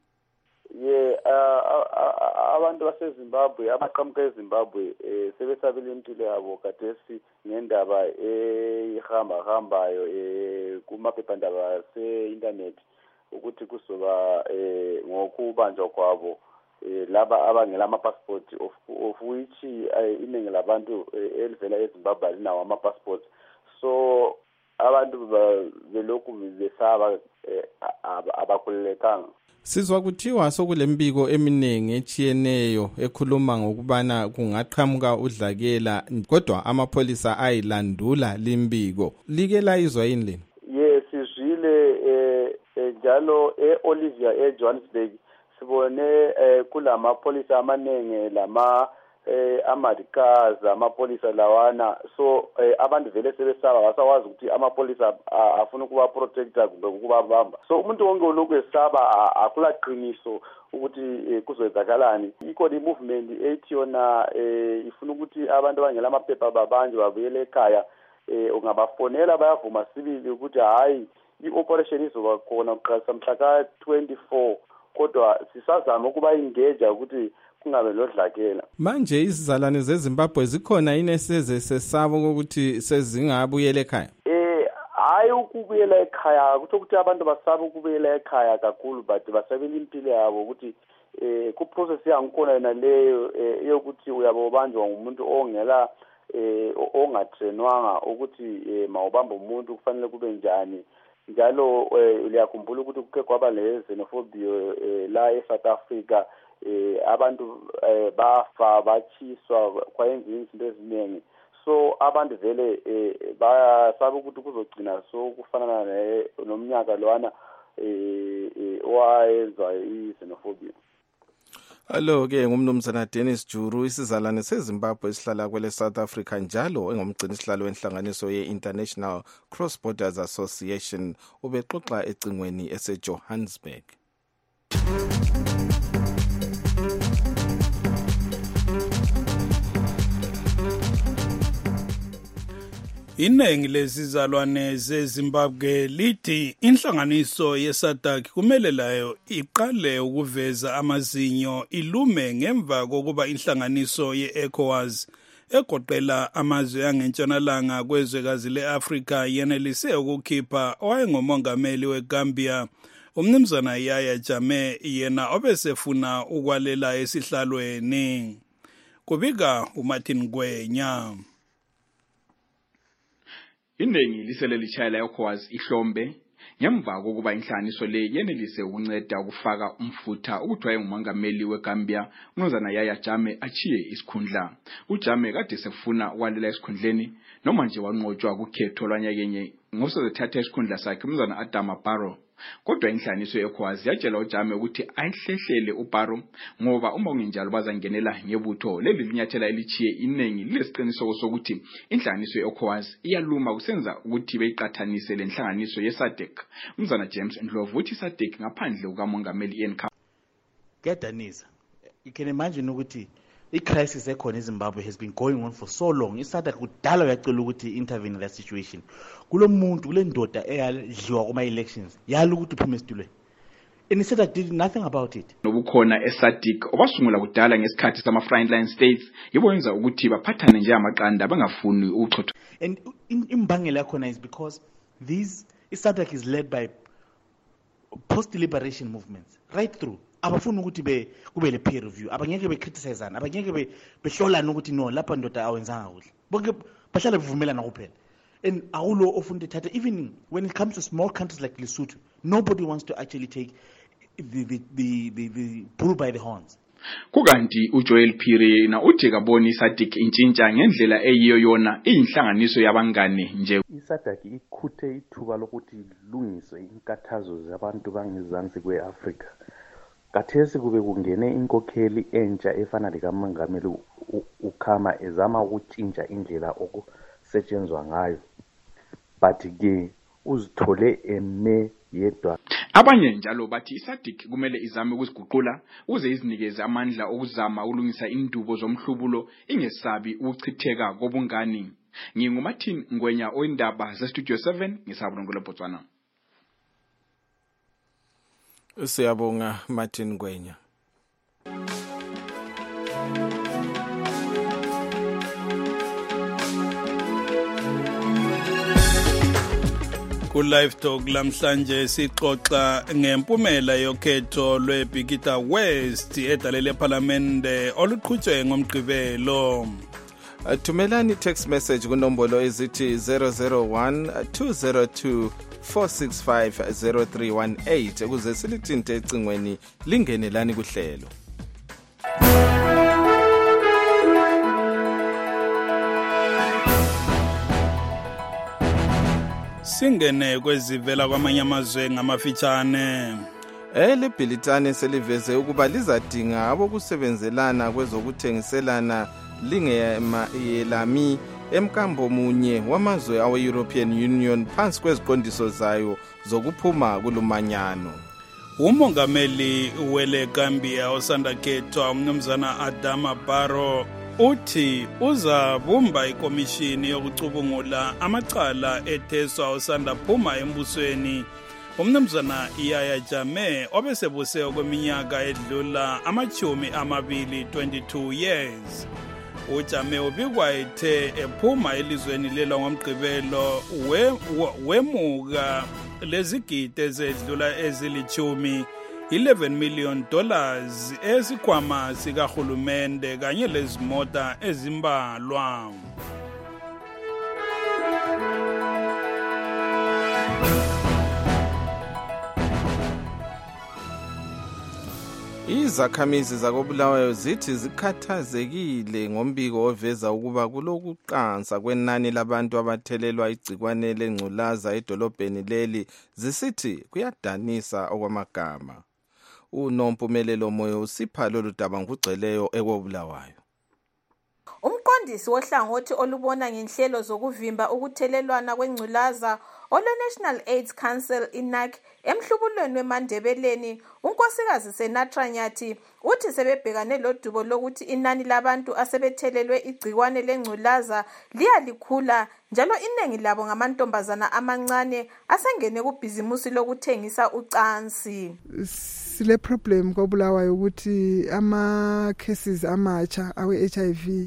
Ye abantu baseZimbabwe abaqhamuka eZimbabwe eh sebesabela impilo yabo kadesi ngendaba ehamba hambayo eh kumaphephandaba se-internet ukuthi kusoba eh ngokubanjwa kwabo eh laba abangela ama-passport of, of which iningi labantu elivela eZimbabwe linawo ama-passport, so abantu belokhu besaba abakhululekanga. Sizwa kuthiwa sokulembiko eminingi echiyeneyo ekhuluma ngokubana kungaqhamuka udlakela kodwa amapholisa ayilandula limbiko. Like la izwa yini leni? Yes, sizwile eh njalo eOlivia eJohannesburg sibone kulama polisa amanenge lama eh amadikazi amapolisa lawana, so eh, abantu vele sebesaba wasawazi ukuthi amapolisa afuna ukuba protector kumbe ukubabamba, so umuntu wonke olokhu esaba akulaqiniso ukuthi eh, kuzoyenzakalani. Ikhona i-movement ethi yona eh, ifuna ukuthi abantu abangela amaphepha babanje babuyele ekhaya, eh, ungabafonela bayavuma sibili ukuthi hayi i-operation izoba khona kuqalisa mhla ka twenty-four, kodwa sisazama ukuba engage ukuthi kungabe lodlakela. Manje izizalwane zeZimbabwe zikhona yini eseze sesabo ukuthi sezingabuyela ekhaya? Eh hayi ukubuyela ekhaya kutho ukuthi abantu basaba ukubuyela ekhaya kakhulu, but basabela impilo yabo ukuthi eh ku process yangikhona yena leyo yokuthi uyabobanjwa ngumuntu ongela eh ongatrenwanga ukuthi mawubamba umuntu kufanele kube njani. Njalo uyakhumbula ukuthi kuke kwaba le xenophobia la eSouth Africa, eh abantu bafa bachiswa kwayenziwa izinto eziningi, so abantu vele bayasaba ukuthi kuzogcina so kufanana nomnyaka lwana eh owayenza i-xenophobia. Allo ke ngumnumzana Dennis Juru isizalwane seZimbabwe esihlala kwele South Africa njalo engumgcini sihlalo wenhlanganiso ye-International Cross Borders Association ubexoxa ecingweni eseJohannesburg. Inengi lesizalwane zeZimbabwe lithi inhlanganiso yeSADC kumele layo iqale ukuveza amazinyo ilume ngemva kokuba inhlanganiso yeECOWAS egoqela amazwe angentshonalanga kwezwekazi le-Afrika yenelise ukukhipha owayengumongameli weGambia umnumzana Yahya Jammeh yena obesefuna ukwalela esihlalweni. Kubika uMartin Gwenya. Iningi lisele lichayela eCOWAS ihlombe ngemva kokuba inhlaniso le yenelise ukunceda ukufaka umfutha ukuthi wayengumongameli weGambia umnumzana Yahya Jammeh achiye isikhundla. uJammeh kade sefuna ukwalela esikhundleni noma nje wanqotshwa kukhetho lwanyakenye ngosezethatha isikhundla sakhe umnumzana Adama Barrow. Kodwa inhlaniso yeCOWAS yatshela uJammeh ukuthi ayihlehlele uBarrow ngoba uma kungenjalo bazangenela ngebutho leli linyathela elichiye iningi lesiqiniseko sokuthi inhlaniso yeCOWAS iyaluma kusenza ukuthi beyiqathanise lenhlanganiso yeSADC. umnumzana James Ndlovu uthi iSADC ngaphandle kukamongameli Ian Khama. Kedanisa, you can imagine ukuthi i-crisis ekhona eZimbabwe has been going on for so long. iSADC kudala uyacela ukuthi intervene in that situation. Kulo muntu kule ndoda eyadliwa kuma elections yala ukuthi uphume esitulweni. And iSADC did nothing about it. Nobukhona eSADC obasungula kudala ngesikhathi sama frontline states yiboyenza ukuthi baphathane nje amaqanda bangafuni ukuchotha. And imbangela yakhona is because these iSADC is led by post-liberation movements right through. Abafuna ukuthi be kube le peer review, abangeke be criticizeana, abangeke be behlolana ukuthi no lapha ndoda awenzanga kuhle. Bonke bahlala bevumelana kuphela. And awulo ofuna thatha, even when it comes to small countries like Lesotho, nobody wants to actually take the the the the, the bull by the horns. Kukanti uJoel Phiri na uthi kaboni iSADC intshintsha ngendlela eyiyo yona iyinhlanganiso yabangane nje. iSADC ikhuthe ithuba lokuthi ilungise inkathazo zabantu bangezansi kweAfrika. Kathesi kube kungene inkokheli entsha efana likamongameli uKhama ezama ukutshintsha indlela okusetshenzwa ngayo. But ke uzithole eme yedwa. Abanye njalo bathi iSADC kumele izame ukuziguqula uze izinikeze amandla okuzama ukulungisa indubo zomhlubulo ingesabi ukuchitheka kobungani. NginguMartin Ngwenya oyindaba zeStudio seven ngisabulongolo Botswana. Siyabonga Martin Gwenya. Ku live talk lamhlanje sixoxa ngempumela yokhetho lweBikita West edalele parliamente oluqhutshwe ngomgqibelo. Thumelani text message kunombolo ezithi zero zero one two zero two four six five zero three one eight ukuze silithinte ecingweni lingenelani kuhlelo. Singene kwezivela kwamanye amazwe ngamafitshane. Ele Bhilitane seliveze ukuba lizadinga abokusebenzelana kwezokuthengiselana lingeyelami emkambo munye wamazwe awe-European Union phansi kweziqondiso zayo zokuphuma kulumanyano. Umongameli wele Gambia osanda khethwa umnumzana Adama Barrow uthi uzabumba ikomishini yokucubungula amacala etheswa osanda phuma embusweni umnumzana Yahya Jammeh obesebuse kweminyaka edlula amachumi amabili twenty-two years. uJammeh ubikwa ethe ephuma elizweni lela ngomgqibelo wemuka lezigidi ezedlula ezilichumi eleven million dollars esikhwama sikahulumende kanye lezimota ezimbalwa. Izakhamizi zakobulawayo zithi zikhathazekile ngombiko oveza ukuba kulokuqansa kwenani labantu abathelelwa igcikwane lengculaza edolobheni leli zisithi kuyadanisa okwamagama. Unompumelelo moyo usipha lolu daba ngugceleyo ekobulawayo. Umqondisi wohlangothi olubona ngenhlelo zokuvimba ukuthelelwana kwengculaza olwe-National AIDS Council I N A C emhlubulweni weMandebeleni unkosikazi Senatra Nyathi uthi sebebhekane lodubo lokuthi inani labantu asebethelelwe igcikwane lengculaza liyalikhula njalo iningi labo ngamantombazana amancane asengene kubhizimusi lokuthengisa ucansi. Sile problem kobulawayo ukuthi ama cases amatsha awe H I V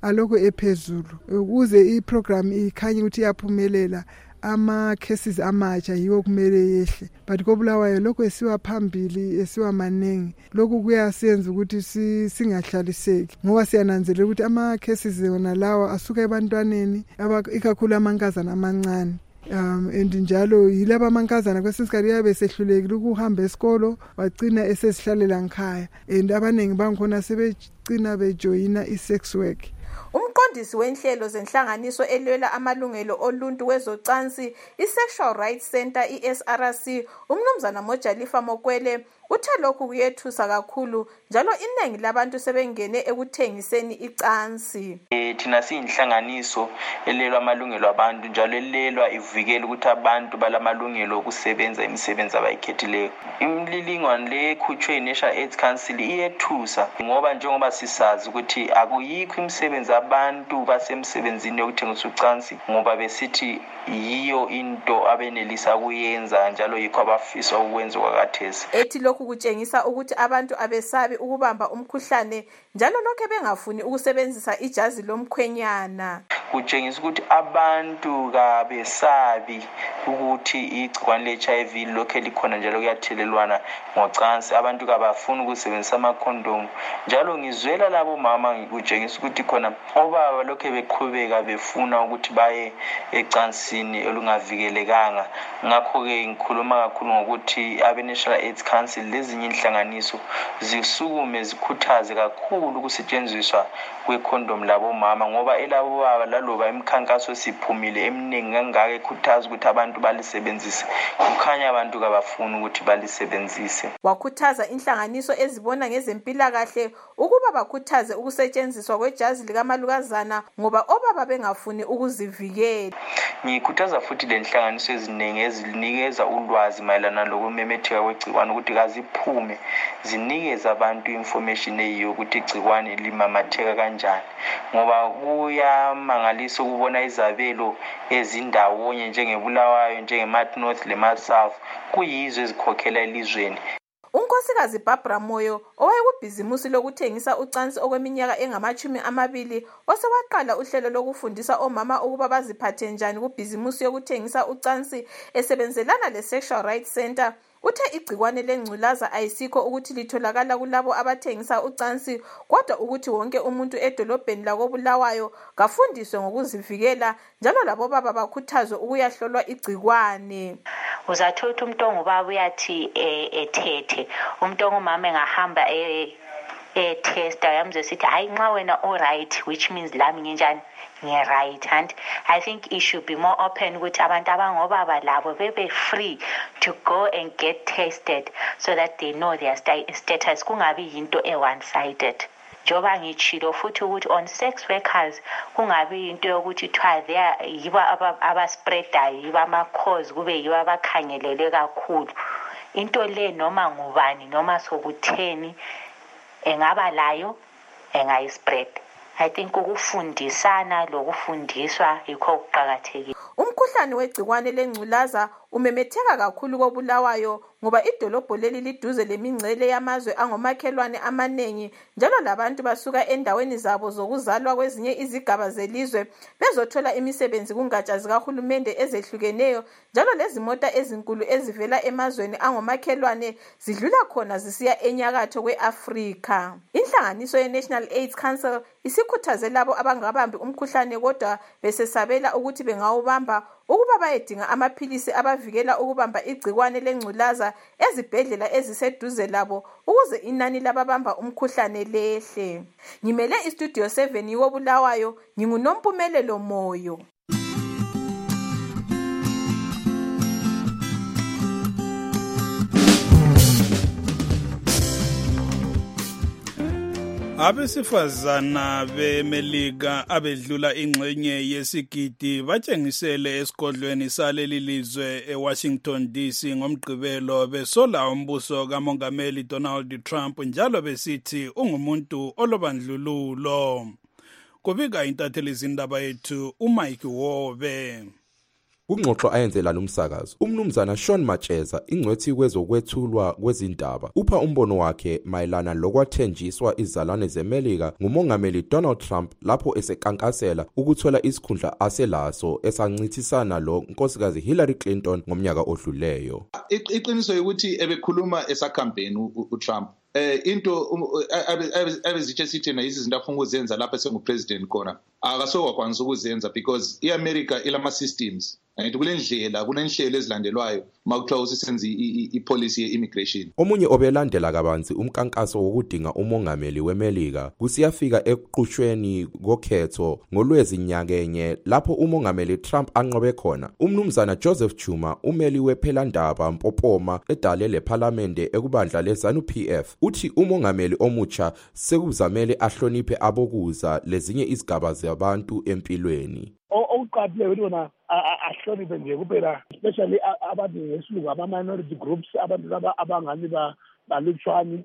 alokho ephezulu ukuze iprogram ikhanye ukuthi iyaphumelela ama cases amatsha yiwo kumele yehle but koBulawayo lokho esiwa phambili esiwa manengi lokho kuyasiyenza ukuthi singahlaliseki ngoba siyananzelela ukuthi ama cases wona lawa asuka ebantwaneni ikakhulu amankazana amancane. Um and njalo yilaba amankazana kwesinsikhathi yabe sehlulekile ukuhamba esikolo wagcina esesihlalela ngikhaya and abaningi bangikhona sebegcina bejoyina i-sex work. Umqondisi wenhlelo zenhlanganiso elwela amalungelo oluntu wezocansi i-Sexual Rights Center i-S R C umnumzana Mojalifa Mokwele uthe lokhu kuyethusa kakhulu njalo iningi labantu sebengene ekuthengiseni icansi. Eh thina siyinhlanganiso elelwa amalungelo abantu njalo elelwa ivikela ukuthi abantu balamalungelo okusebenza imisebenzi abayikhethileyo. Imlilingwane le khutshwe iNational AIDS Council iyethusa ngoba njengoba sisazi ukuthi akuyikho imisebenzi abantu basemsebenzini yokuthengisa ucansi ngoba besithi yiyo into abenelisa kuyenza njalo yikho abafisa ukwenza kwakathesi. Ethi lokhu kutshengisa ukuthi abantu abesabi ukubamba umkhuhlane njalo lokho bengafuni ukusebenzisa ijazi lomkhwenyana. Kutshengisa ukuthi abantu kabesabi ukuthi igcikwane le-H I V lokho likhona njalo kuyathelelwana ngocansi, abantu kabafuni ukusebenzisa amakhondomu njalo ngizwela labo mama ngikutshengisa ukuthi khona obaba lokho beqhubeka befuna ukuthi baye ecansini olungavikelekanga. Ngakho-ke ngikhuluma kakhulu ngokuthi abe-National AIDS Council lezinye inhlanganiso zisukume zikhuthaze kakhulu ukusetshenziswa kwekhondomu labo mama ngoba elabo baba laloba imikhankaso siphumile eminingi kangaka ekhuthaza ukuthi abantu balisebenzise kukhanya abantu kabafuni ukuthi balisebenzise. Wakhuthaza inhlanganiso ezibona ngezempilakahle ukuba bakhuthaze ukusetshenziswa kwejazi likamalukazana ngoba obaba bengafuni ukuzivikela. Ngikhuthaza futhi le nhlanganiso eziningi ezinikeza ulwazi mayelana lokumemetheka kwegcikwane ukuthi kaziphume zinikeza abantu information eyiyo ukuthi igcikwane limamatheka kanjani ngoba kuyamangalisa ukubona izabelo ezindawonye njengeBulawayo njenge-Mart North le-Mart South kuyizwe ezikhokhela elizweni. Unkosikazi Barbara Moyo owayekubhizimusi lokuthengisa ucansi okweminyaka engamachumi amabili osewaqala uhlelo lokufundisa omama ukuba baziphathe njani kubhizimusi yokuthengisa ucansi esebenzelana le-Sexual Rights Center uthe igcikwane lengculaza ayisikho ukuthi litholakala kulabo abathengisa ucansi kodwa ukuthi wonke umuntu edolobheni lakoBulawayo kafundiswe ngokuzivikela njalo labo baba bakhuthazwe ukuyahlolwa igcikwane. Uzathola umuntu ongubaba uyathi ethethe umuntu ongumama engahamba e test ayamze sithi hayi nxa wena all right which means lami nginjani nge right and I think it should be more open ukuthi abantu abangobaba labo bebe free to go and get tested so that they know their status kungabi into e one sided. Njoba ngichilo futhi ukuthi on sex workers kungabi into yokuthi thwa there yiba abaspreader yiba ama cause kube yiba abakhangelele kakhulu into le noma ngubani noma sokutheni engaba layo engayispread. I think ukufundisana lokufundiswa yikho kuqhakathekile. Umkhuhlane wegcikwane lengculaza umemetheka kakhulu koBulawayo ngoba idolobho leli liduze lemingcele yamazwe angomakhelwane amanengi njalo labantu basuka endaweni zabo zokuzalwa kwezinye izigaba zelizwe bezothola imisebenzi kungatsha zikahulumende ezehlukeneyo njalo lezimota ezinkulu ezivela emazweni angomakhelwane zidlula khona zisiya enyakatho kweAfrika. Inhlanganiso ye-National AIDS Council isikhuthaze labo abangabambi umkhuhlane kodwa besesabela ukuthi bengawubamba ukuba bayedinga amaphilisi abavikela ukubamba igcikwane lengculaza ezibhedlela eziseduze labo ukuze inani lababamba umkhuhlane lehle. Ngimele istudio seven yoBulawayo nginguNompumelelo Moyo. Abesifazana beMelika abedlula ingxenye yesigidi batshengisele esigodlweni saleli lizwe eWashington D C ngomgqibelo besola umbuso kaMongameli Donald Trump njalo besithi ungumuntu olobandlululo. Kubika intatheli zindaba yethu uMike Wobe. kungxoxo ayenzela lumsakazo umnumzana Sean Macheza ingcwethi kwezokwethulwa kwezindaba upha umbono wakhe mayelana lokwathenjiswa izalwane zeMelika ngumongameli Donald Trump lapho esekankasela ukuthola isikhundla aselaso esancithisana lo nkosikazi Hillary Clinton ngomnyaka odluleyo. Iqiniso ukuthi ebekhuluma esacampaign uTrump eh into abezitshe sithi na izinto afuna ukuzenza lapha sengupresident khona akasokwanisa ukuzenza because iAmerica ilama systems and kulendlela kunenhlelo ezilandelwayo makuthiwa usisenza ipolicy ye-immigration. Omunye obelandela kabanzi umkankaso wokudinga umongameli weMelika kusiyafika eqhushweni kokhetho ngolwezi nyakenye lapho umongameli Trump anqobe khona umnumzana Joseph Chuma umeli wephelandaba Mpopoma edale leParliamente ekubandla leZanu P F uthi umongameli omutsha sekuzamele ahloniphe abokuza lezinye izigaba zabantu empilweni. Okuqaphile ukuthi wona ahloniphe nje kuphela especially abantu ngesilungu ama-minority groups abantu abangani balutshwani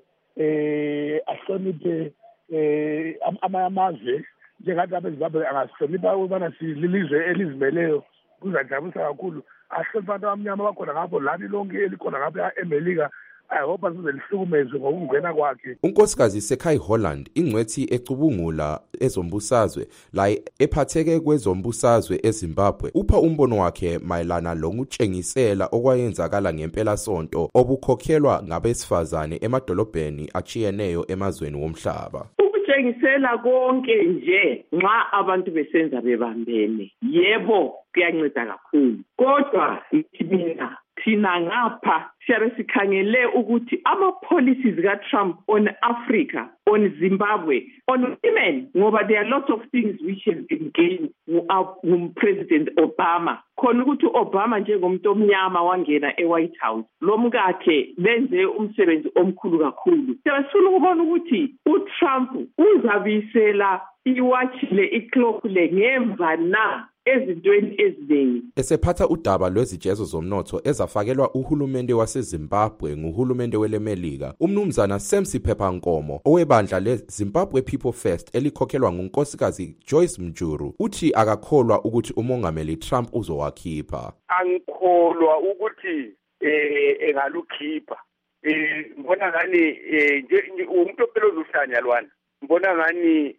eh ahloniphe eh amazwe njengathi abeZimbabwe angasihlonipha ukubana sililizwe elizimeleyo kuzajabulisa kakhulu ahlonipha abantu abamnyama bakhona ngapho lani lonke elikhona ngapha eMelika. I hope asize lihlukumezwe ngokungena kwakhe. Unkosikazi Sekai Holland ingcwethi ecubungula ezombusazwe la ephatheke kwezombusazwe eZimbabwe upha umbono wakhe mayelana lokutshengisela okwayenzakala ngempela sonto obukhokhelwa ngabesifazane emadolobheni achiyeneyo emazweni womhlaba. Ukutshengisela konke nje nxa abantu besenza bebambene yebo kuyanceda kakhulu kodwa mina thina ngapha siyabe sikhangele ukuthi ama-policies ka-Trump on Africa, on Zimbabwe, on women, ngoba there are lots of things which have been gained ngum-President Obama. Khona ukuthi Obama njengomuntu omnyama wangena e-White House, lo mkakhe benze umsebenzi omkhulu kakhulu. Siyabe sifuna ukubona ukuthi uTrump uzabisela iwatch le iclock le ngemva na ezintweni eziningi. Esephatha udaba lwezijezo zomnotho ezafakelwa uhulumende waseZimbabwe nguhulumende weleMelika umnumzana Semsi Phephankomo owebandla leZimbabwe People First elikhokhelwa ngunkosikazi Joyce Mjuru uthi akakholwa ukuthi umongameli Trump uzowakhipha. Angikholwa ukuthi eh engalukhipha eh ngibona ngani nje umuntu ophela uzuhlanya lwana ngibona ngani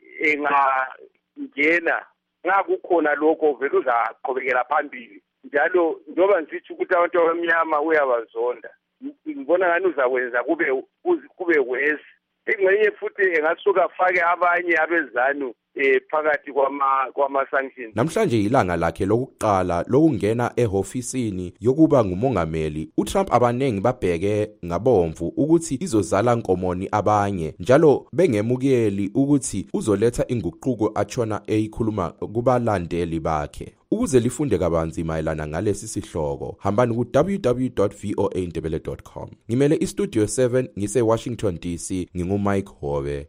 engangena ngakukhona lokho vele uzaqhubekela phambili njalo njoba ngithi ukuthi abantu abamnyama uyabazonda ngibona ngani uzakwenza kube kube wesi engcenye futhi engasuka afake abanye abezanu eh phakathi kwama kwama sanctions. Namhlanje ilanga lakhe lokuqala lokungena ehofisini yokuba ngumongameli uTrump abanengi babheke ngabomvu ukuthi izozala nkomoni abanye njalo bengemukeli ukuthi uzoletha inguquko achona eyikhuluma kubalandeli bakhe. Ukuze lifunde kabanzi mayelana ngalesi sihloko hambani ku w w w dot voa ndebele dot com. Ngimele istudio seven ngise Washington D C ngingu Mike Hove.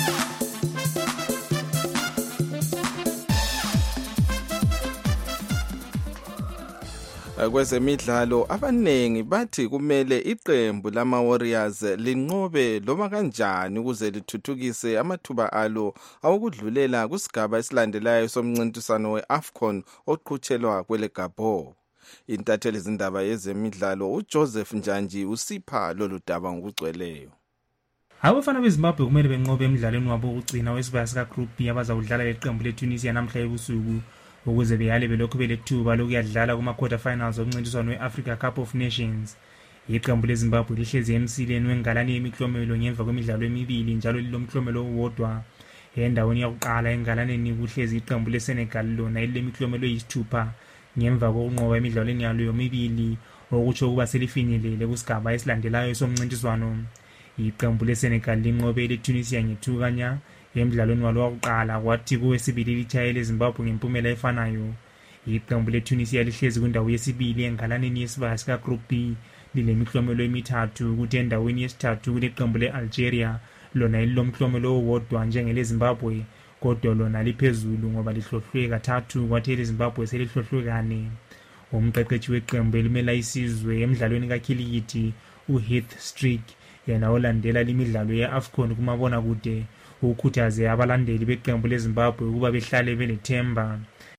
Kwezemidlalo abanengi bathi kumele iqembu lama Warriors linqobe noma kanjani ukuze lithuthukise amathuba alo awokudlulela kusigaba esilandelayo somncintiswano weAfcon oqhutshelwa kwele Gabon. Intatheli izindaba yezemidlalo uJoseph Njanji usipha lolu daba ngokugcweleyo. Abafana beZimbabwe kumele benqobe emidlalweni wabo wokugcina wesibaya sika Group B abazawudlala leqembu leTunisia namhla ebusuku ukuze beyale belokhu belethuba lokuyadlala kuma quarter finals omncintiswano weAfrica Cup of Nations. Iqembu leZimbabwe lihlezi emsileni wengalani yemiklomelo ngemva kwemidlalo emibili njalo lilomklomelo owodwa. Endaweni yokuqala engalaneni kuhlezi iqembu leSenegal lona ilemiklomelo eyisithupha ngemva kokunqoba emidlalweni yalo yomibili okutsho ukuba selifinyelele kusigaba esilandelayo somncintiswano. Iqembu leSenegal linqobe leTunisia ngethukanya emidlalweni walo wokuqala kwathi kuwesibili lichaye leZimbabwe ngempumela efanayo. Iqembu leTunisia lihlezi kwindawo yesibili engalaneni yesibaya sika Group B lilemiklomelo emithathu kuthi endaweni yesithathu kuleqembu leAlgeria lona ilomklomelo owodwa njengeleZimbabwe kodwa lona liphezulu ngoba lihlohlwe kathathu kwathi leZimbabwe selihlohlwe kane. Umqeqeshi weqembu elimela isizwe emidlalweni kakhilikithi uHeath Strick yena olandela limidlalo yeAfcon kumabona kude ukhuthaze abalandeli beqembu leZimbabwe ukuba behlale benethemba.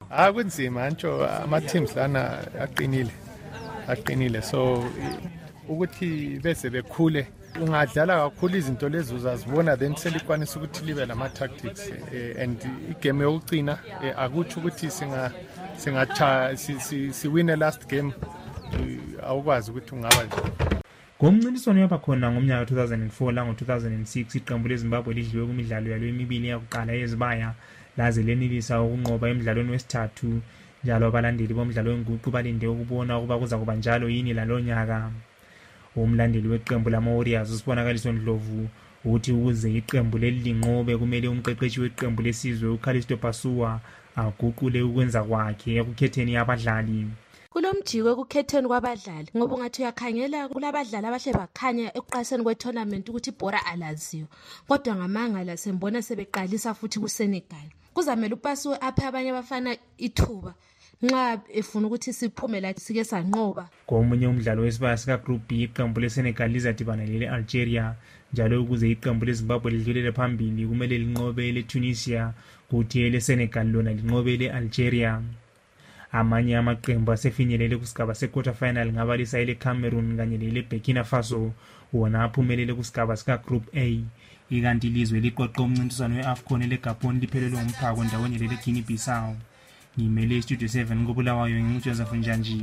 Ah kunzima antsho ama teams lana aqinile aqinile so ukuthi bese bekhule ungadlala kakhulu izinto lezi uzazibona then selikwanisa ukuthi libe nama tactics and igame yokucina akuthi ukuthi singa singacha si win the last game awukwazi ukuthi ungaba nje. Ngomncintiswano yaba khona ngomnyaka two thousand four la ngo two thousand six iqembu leZimbabwe lidliwe kumidlalo yalo emibili yakuqala yezibaya laze lenilisa ukunqoba emidlalweni wesithathu njalo abalandeli bomdlalo wenguqu balinde ukubona ukuba kuza kuba njalo yini lalonyaka. Umlandeli weqembu lama Warriors usibonakaliso Ndlovu uthi ukuze iqembu lelinqobe kumele umqeqeshi weqembu lesizwe uKhalisto Pasuwa aguqule ukwenza kwakhe ekukhetheni abadlali. Kulomjiko ekukhetheni kwabadlali ngoba ungathi uyakhangela kulabadlali abahle bakhanya ekuqaseni kwetournament ukuthi ibhora alaziyo kodwa ngamangala sembona sebeqalisa futhi kuSenegal. Kuzamela uPasuwa aphe abanye abafana ithuba nxa efuna ukuthi siphumela sike sanqoba. Komunye umdlalo wesibaya sika Group B iqembu leSenegal lizadibana leAlgeria njalo ukuze iqembu leZimbabwe lidlulele phambili kumele linqobe leTunisia kuthi leSenegal lona linqobe leAlgeria. Amanye amaqembu asefinyelele kusigaba se-quarter final ngabalisa ile Cameroon kanye le Burkina Faso wona aphumelele kusigaba sika Group A. Ikanti ilizwe liqoqo umncintiswano weAFCON leGabon liphelelwe umphako endaweni le Guinea Bissau. Ngimele Studio seven ngobulawayo ngiJoseph Njanji.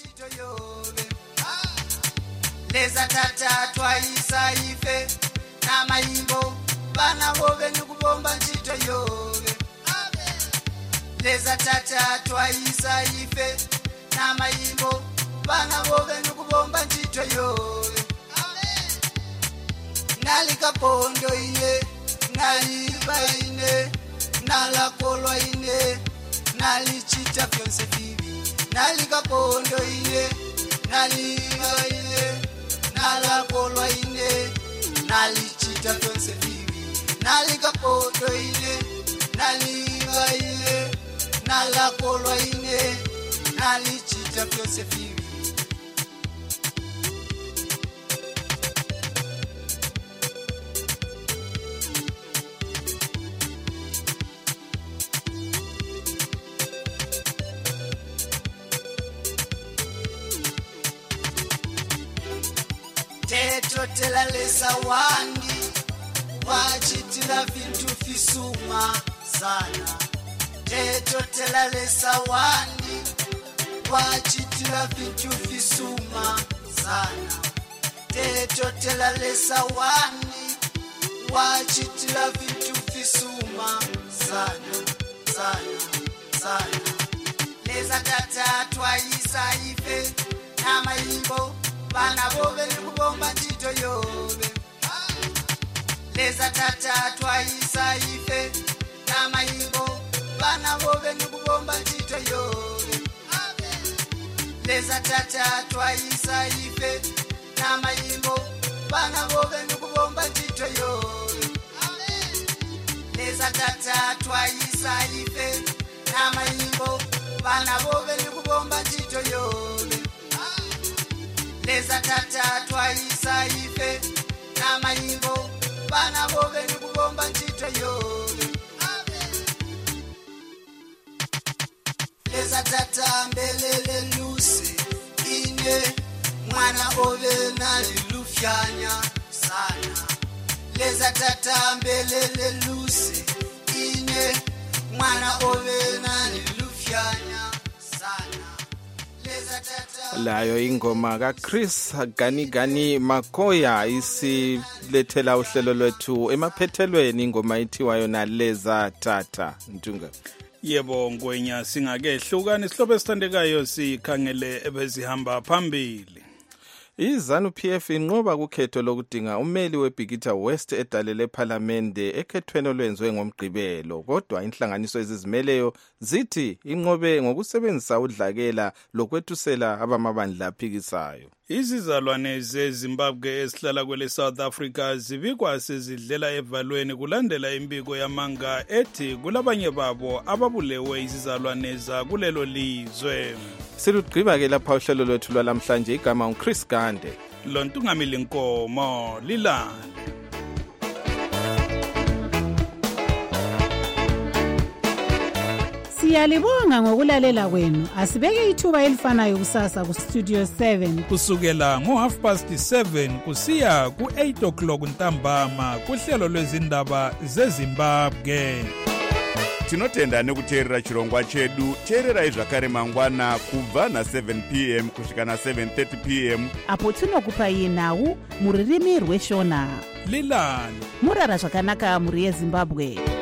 Leza tata twaisa ife na mayimbo bana bobe nikubomba ntito yobe. Leza tata twaisa ife na mayimbo bana bobe nikubomba ntito yobe. Nalika pondo ine naliba ine nalakolwa ine nalichita fyonse fibi nalika pondo ine naliba ine nalakolwa ine nalichita fyonse fibi nalika pondo ine naliba ine nalakolwa ine nalichita fyonse fibi. Tela lesa wangi wachitila vintu fisuma sana. Teto tela lesa wangi wachitila vintu fisuma sana. Teto tela lesa wangi wachitila vintu fisuma sana sana sana. Leza tata twaisa ife na mayimbo bana bobe nikubomba ntito yobe. Leza tata twaisa ife na mayimbo bana bobe nikubomba ntito yobe. Leza tata twaisa ife na mayimbo bana bobe nikubomba ntito yobe. Leza tata twaisa ife na mayimbo bana bobe nikubomba ntito yobe. Leza tata twaisa ife na mayimbo bana bobe nikubomba ntito yobe. Leza tata mbelele lusi ine mwana bobe nalilufyanya sana. Leza tata mbelele lusi ine mwana bobe nalilufyanya sana. Layo ingoma kaChris Gani Gani Makoya isilethela uhlelo lwethu emaphethelweni ingoma ithiwayo na Leza Tata Ntunga. Yebo ngwenya singakehlukana isihlobo esithandekayo sikhangele ebezihamba phambili. IZANU P F inqoba kukhetho lokudinga ummeli weBhikitha West edalele ePhalamende ekhethweni olwenziwe ngomgqibelo kodwa inhlanganiso ezizimeleyo zithi inqobe ngokusebenzisa udlakela lokwethusela abamabandla aphikisayo. Izizalwane zeZimbabwe esihlala kwele South Africa zibikwa sezidlela evalweni kulandela imbiko yamanga ethi kulabanye babo ababulewe izizalwane za kulelo lizwe. Silugqiba ke lapha uhlelo lwethu lwalamhlanje igama uChris Gande. Lontungamili Nkomo lilale. Siyalibonga ngokulalela kwenu. Asibeke ithuba elifanayo kusasa ku Studio seven kusukela ngo half past seven kusiya ku eight o'clock ntambama kuhlelo lwezindaba zeZimbabwe. Tinotenda nekuteerera chirongwa chedu. Teererai zvakare mangwana kubva na seven p m kusvika na seven thirty p m apo tinokupai nhau muririmi rweshona. Lilani murara zvakanaka muri yeZimbabwe.